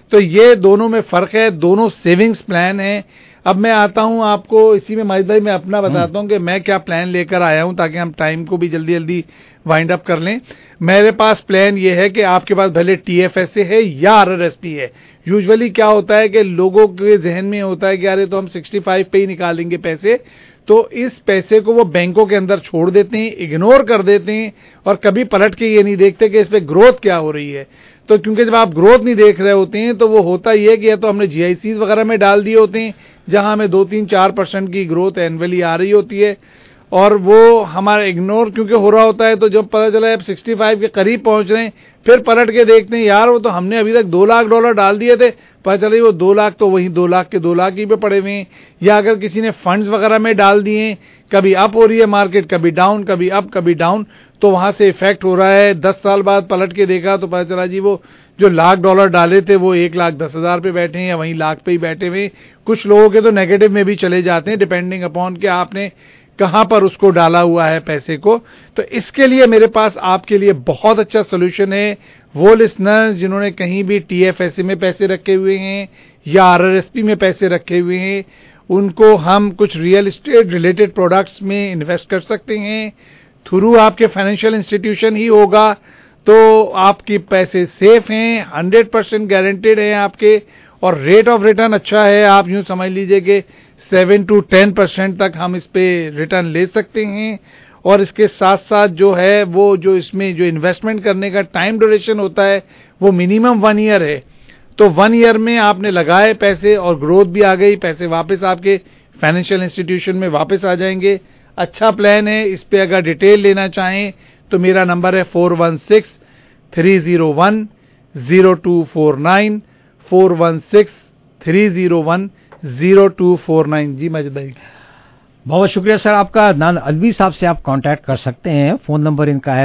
تو یہ دونوں میں فرق ہے, دونوں سیونگز پلان ہیں. اب میں آتا ہوں آپ کو اسی میں ماجد بھائی میں اپنا بتاتا ہوں کہ میں کیا پلان لے کر آیا ہوں تاکہ ہم ٹائم کو بھی جلدی جلدی وائنڈ اپ کر لیں. میرے پاس پلان یہ ہے کہ آپ کے پاس بھلے ٹی ایف ایس ہے یا آر آر ایس پی ہے. یوزولی کیا ہوتا ہے کہ لوگوں کے ذہن میں ہوتا ہے کہ یار تو ہم 65 پہ ہی نکالیں گے پیسے, تو اس پیسے کو وہ بینکوں کے اندر چھوڑ دیتے ہیں, اگنور کر دیتے ہیں, اور کبھی پلٹ کے یہ نہیں دیکھتے کہ اس پہ گروتھ کیا ہو رہی ہے. تو کیونکہ جب آپ گروتھ نہیں دیکھ رہے ہوتے ہیں تو وہ ہوتا یہ کہ یا تو ہم نے جی آئی سیز وغیرہ میں ڈال دیے ہوتے ہیں جہاں ہمیں 2-3-4% کی گروتھ اینولی آ رہی ہوتی ہے, اور وہ ہمارا اگنور کیونکہ ہو رہا ہوتا ہے. تو جب پتہ چلا اب 65 کے قریب پہنچ رہے ہیں, پھر پلٹ کے دیکھتے ہیں یار وہ تو ہم نے ابھی تک $2 لاکھ ڈال دیے تھے, پتہ چلا وہ 2 لاکھ تو وہیں 2 لاکھ کے 2 لاکھ ہی پہ پڑے ہوئے ہیں. یا اگر کسی نے فنڈز وغیرہ میں ڈال دیے ہیں, کبھی اپ ہو رہی ہے مارکیٹ, کبھی ڈاؤن, کبھی اپ کبھی ڈاؤن, تو وہاں سے افیکٹ ہو رہا ہے. 10 سال بعد پلٹ کے دیکھا تو پتہ چلا جی وہ جو $1 لاکھ ڈالے تھے وہ 1,10,000 پہ بیٹھے ہیں یا وہیں لاکھ پہ ہی بیٹھے ہوئے. کچھ لوگوں کے تو نیگیٹو میں بھی چلے جاتے ہیں ڈیپینڈنگ اپون کہ آپ نے کہاں پر اس کو ڈالا ہوا ہے پیسے کو. تو اس کے لیے میرے پاس آپ کے لیے بہت اچھا سولوشن ہے. وہ لسنر جنہوں نے کہیں بھی ٹی ایف ایس میں پیسے رکھے ہوئے ہیں یا آر آر ایس پی میں پیسے رکھے ہوئے ہیں, ان کو ہم کچھ ریئل اسٹیٹ ریلیٹڈ پروڈکٹس میں انویسٹ کر سکتے ہیں. تھرو آپ کے فائنینشیل انسٹیٹیوشن ہی ہوگا تو آپ کے پیسے سیف ہیں, 100% گارنٹیڈ ہیں آپ کے, اور ریٹ آف ریٹرن اچھا ہے. آپ یوں سمجھ لیجئے کہ 7-10% تک ہم اس پہ ریٹرن لے سکتے ہیں. اور اس کے ساتھ ساتھ جو ہے وہ جو اس میں جو انویسٹمنٹ کرنے کا ٹائم ڈیوریشن ہوتا ہے وہ منیمم 1 ایئر ہے. تو 1 ایئر میں آپ نے لگائے پیسے اور گروتھ بھی آ گئی, پیسے واپس آپ کے فائنینشیل انسٹیٹیوشن میں واپس آ جائیں گے. اچھا پلان ہے. اس پہ اگر ڈیٹیل لینا چاہیں تو میرا نمبر ہے 416-301-0249 416-301-0249. جی ماجد بھائی بہت شکریہ سر آپ کا. عدنان الوی صاحب سے آپ کانٹیکٹ کر سکتے ہیں. فون نمبر ان کا ہے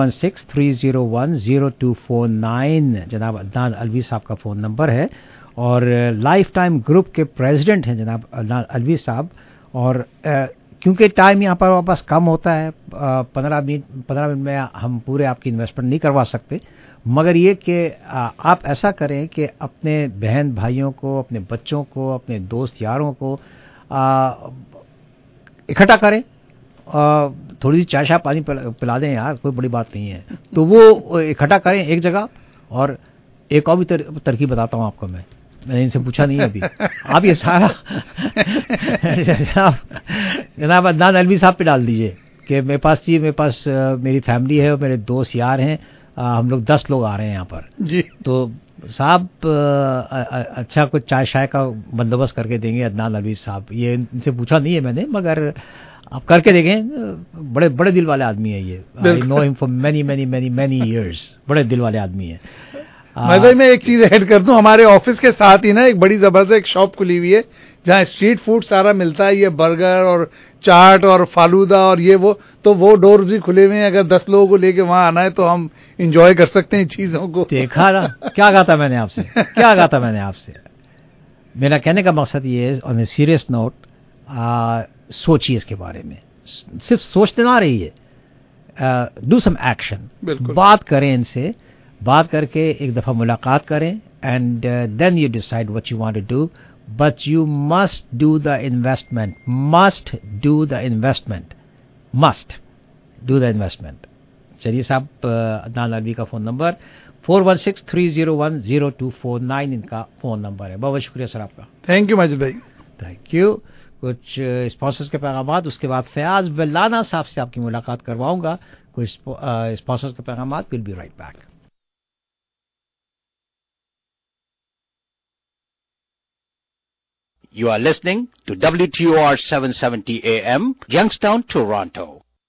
416-301-0249. جناب عدنان الوی صاحب کا فون نمبر ہے, اور لائف ٹائم گروپ کے پریزیڈنٹ ہیں جناب عدنان الوی صاحب. اور کیونکہ ٹائم یہاں پر واپس کم ہوتا ہے, 15 منٹ میں ہم پورے آپ کی انویسٹمنٹ نہیں کروا سکتے, مگر یہ کہ آپ ایسا کریں کہ اپنے بہن بھائیوں کو, اپنے بچوں کو, اپنے دوست یاروں کو اکٹھا کریں, تھوڑی سی چائے پانی پلا دیں یار, کوئی بڑی بات نہیں ہے. تو وہ اکٹھا کریں ایک جگہ. اور ایک اور بھی ترکیب بتاتا ہوں آپ کو, میں نے ان سے پوچھا نہیں ہے ابھی. آپ یہ سارا جناب عدنان الوی صاحب پہ ڈال دیجئے کہ میرے پاس میری فیملی ہے اور میرے دوست یار ہیں, ہم لوگ 10 لوگ آ رہے ہیں یہاں پر جی. تو صاحب اچھا کچھ چائے کا بندوبست کر کے دیں گے عدنان الوی صاحب. یہ ان سے پوچھا نہیں ہے میں نے, مگر آپ کر کے دیکھیں. بڑے دل والے آدمی ہیں یہ. I know him for many years. بڑے دل والے آدمی ہیں. میں ایک چیز ایڈ کر دوں, ہمارے آفس کے ساتھ ہی نا ایک بڑی زبردست ایک شاپ کھلی ہوئی ہے جہاں اسٹریٹ فوڈ سارا ملتا ہے, یہ برگر اور چاٹ اور فالودہ اور یہ وہ. تو وہ ڈورز بھی کھلے ہوئے ہیں, اگر 10 لوگوں کو لے کے وہاں آنا ہے تو ہم انجوائے کر سکتے ہیں چیزوں کو. دیکھا نا کیا کہا تھا میں نے آپ سے. میرا کہنے کا مقصد یہ ہے, آن اے سیریس نوٹ, سوچیے اس کے بارے میں, صرف سوچتے نہ رہیے, ڈو سم ایکشن. بات کریں ان سے, بات کر کے ایک دفعہ ملاقات کریں, and then you decide what you want to do, but you must do the investment. چلیے صاحب, عدنان الوی کا فون نمبر 416-301-0249 ان کا فون نمبر ہے. بہت شکریہ سر آپ کا. تھینک یو ماجد بھائی. Thank you. کچھ اسپانسرز کے پیغامات, اس کے بعد فیاض ولانا صاحب سے آپ کی ملاقات کرواؤں گا. کچھ اسپانسرز کے پیغامات. Will be right back. You are listening to WTOR 770 AM, Youngstown, Toronto.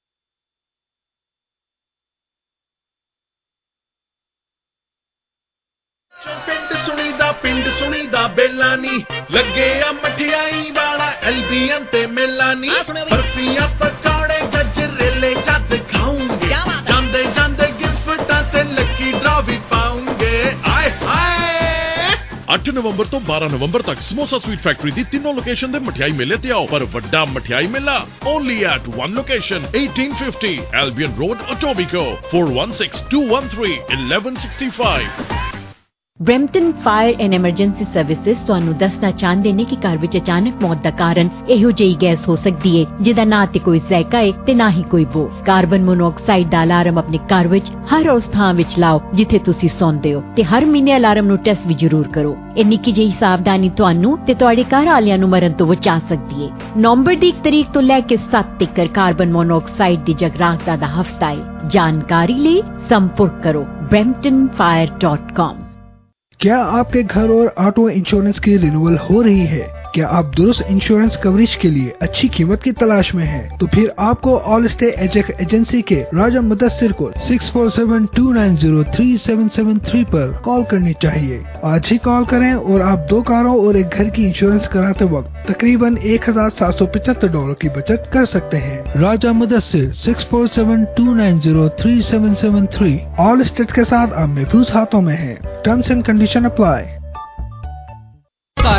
ਪਿੰਡ ਸੁਣੀਦਾ ਬੇਲਾਨੀ ਲੱਗੇ ਆ ਮਠਿਆਈ ਵਾਲਾ ਐਲਬੀਐਨ ਤੇ ਮੇਲਾਨੀ ਬਰਫੀਆਂ ਪਕੌੜੇ ਗਜਰੇਲੇ ਜਦ ਖਾਉਂਗੇ ਜਾਂਦੇ ਜਾਂਦੇ ਗਿਫਟਾਂ ਤੇ ਲੱਕੀ ਡਰਾ ਵੀ ਪਾਉਂਗੇ ਆਏ ਹਾਏ 8 ਨਵੰਬਰ ਤੋਂ 12 ਨਵੰਬਰ ਤੱਕ ਸਮੋਸਾ ਸਵੀਟ ਫੈਕਟਰੀ ਦੀ ਤਿੰਨੋਂ ਲੋਕੇਸ਼ਨ ਦੇ ਮਠਿਆਈ ਮੇਲੇ ਤੇ ਆਓ, ਪਰ ਵੱਡਾ ਮਠਿਆਈ ਮੇਲਾ only at one location 1850 Albion road, Etobicoke 416-213-1165. Brampton fire and emergency services ਤੁਹਾਨੂੰ ਦੱਸਣਾ ਚਾਹੁੰਦੇ ਨੇ ਕਿ ਘਰ ਵਿੱਚ ਅਚਾਨਕ ਮੌਤ ਦਾ ਕਾਰਨ ਇਹੋ ਜਿਹੀ ਗੈਸ ਹੋ ਸਕਦੀ ਹੈ ਜਿਹਦਾ ਨਾ ਤੇ ਕੋਈ ਜ਼ਾਇਕਾ ਹੈ ਤੇ ਨਾ ਹੀ ਕੋਈ ਬੋ। ਕਾਰਬਨ ਮੋਨੋਆਕਸਾਈਡ ਦਾ ਅਲਾਰਮ ਆਪਣੇ ਘਰ ਵਿੱਚ ਹਰ ਉਸ ਥਾਂ ਵਿੱਚ ਲਾਓ ਜਿੱਥੇ ਤੁਸੀਂ ਸੌਂਦੇ ਹੋ ਤੇ ਹਰ ਮਹੀਨੇ ਅਲਾਰਮ ਨੂੰ ਟੈਸਟ ਵੀ ਜ਼ਰੂਰ ਕਰੋ। ਇਹ ਨਿੱਕੀ ਜਿਹੀ ਸਾਵਧਾਨੀ ਤੁਹਾਨੂੰ ਤੇ ਤੁਹਾਡੇ ਘਰ ਵਾਲਿਆਂ ਨੂੰ ਮਰਨ ਤੋਂ ਬਚਾ ਸਕਦੀ ਹੈ। ਨਵੰਬਰ ਦੀ 1 ਤਰੀਕ ਤੋਂ ਲੈ ਕੇ 7 ਤੱਕ ਕਾਰਬਨ ਮੋਨੋਆਕਸਾਈਡ ਦੀ ਜਾਗਰੂਕਤਾ ਦਾ ਹਫਤਾ ਹੈ। ਜਾਣਕਾਰੀ ਲਈ संपर्क करो bramptonfire.com। क्या आपके घर और ऑटो इंश्योरेंस की रिन्यूअल हो रही है? क्या आप दुरुस्त इंश्योरेंस कवरेज के लिए अच्छी कीमत की तलाश में हैं? तो फिर आपको ऑल स्टे एजेंसी के राजा मुदस्सिर को 6472903773 पर कॉल करनी चाहिए। आज ही कॉल करें और आप 2 कारों और एक घर की इंश्योरेंस कराते वक्त तकरीबन $1,775 की बचत कर सकते हैं। राजा मुदस्सिर 6472903773 ऑल स्टेट के साथ अब महफूज हाथों में है। Terms and condition apply.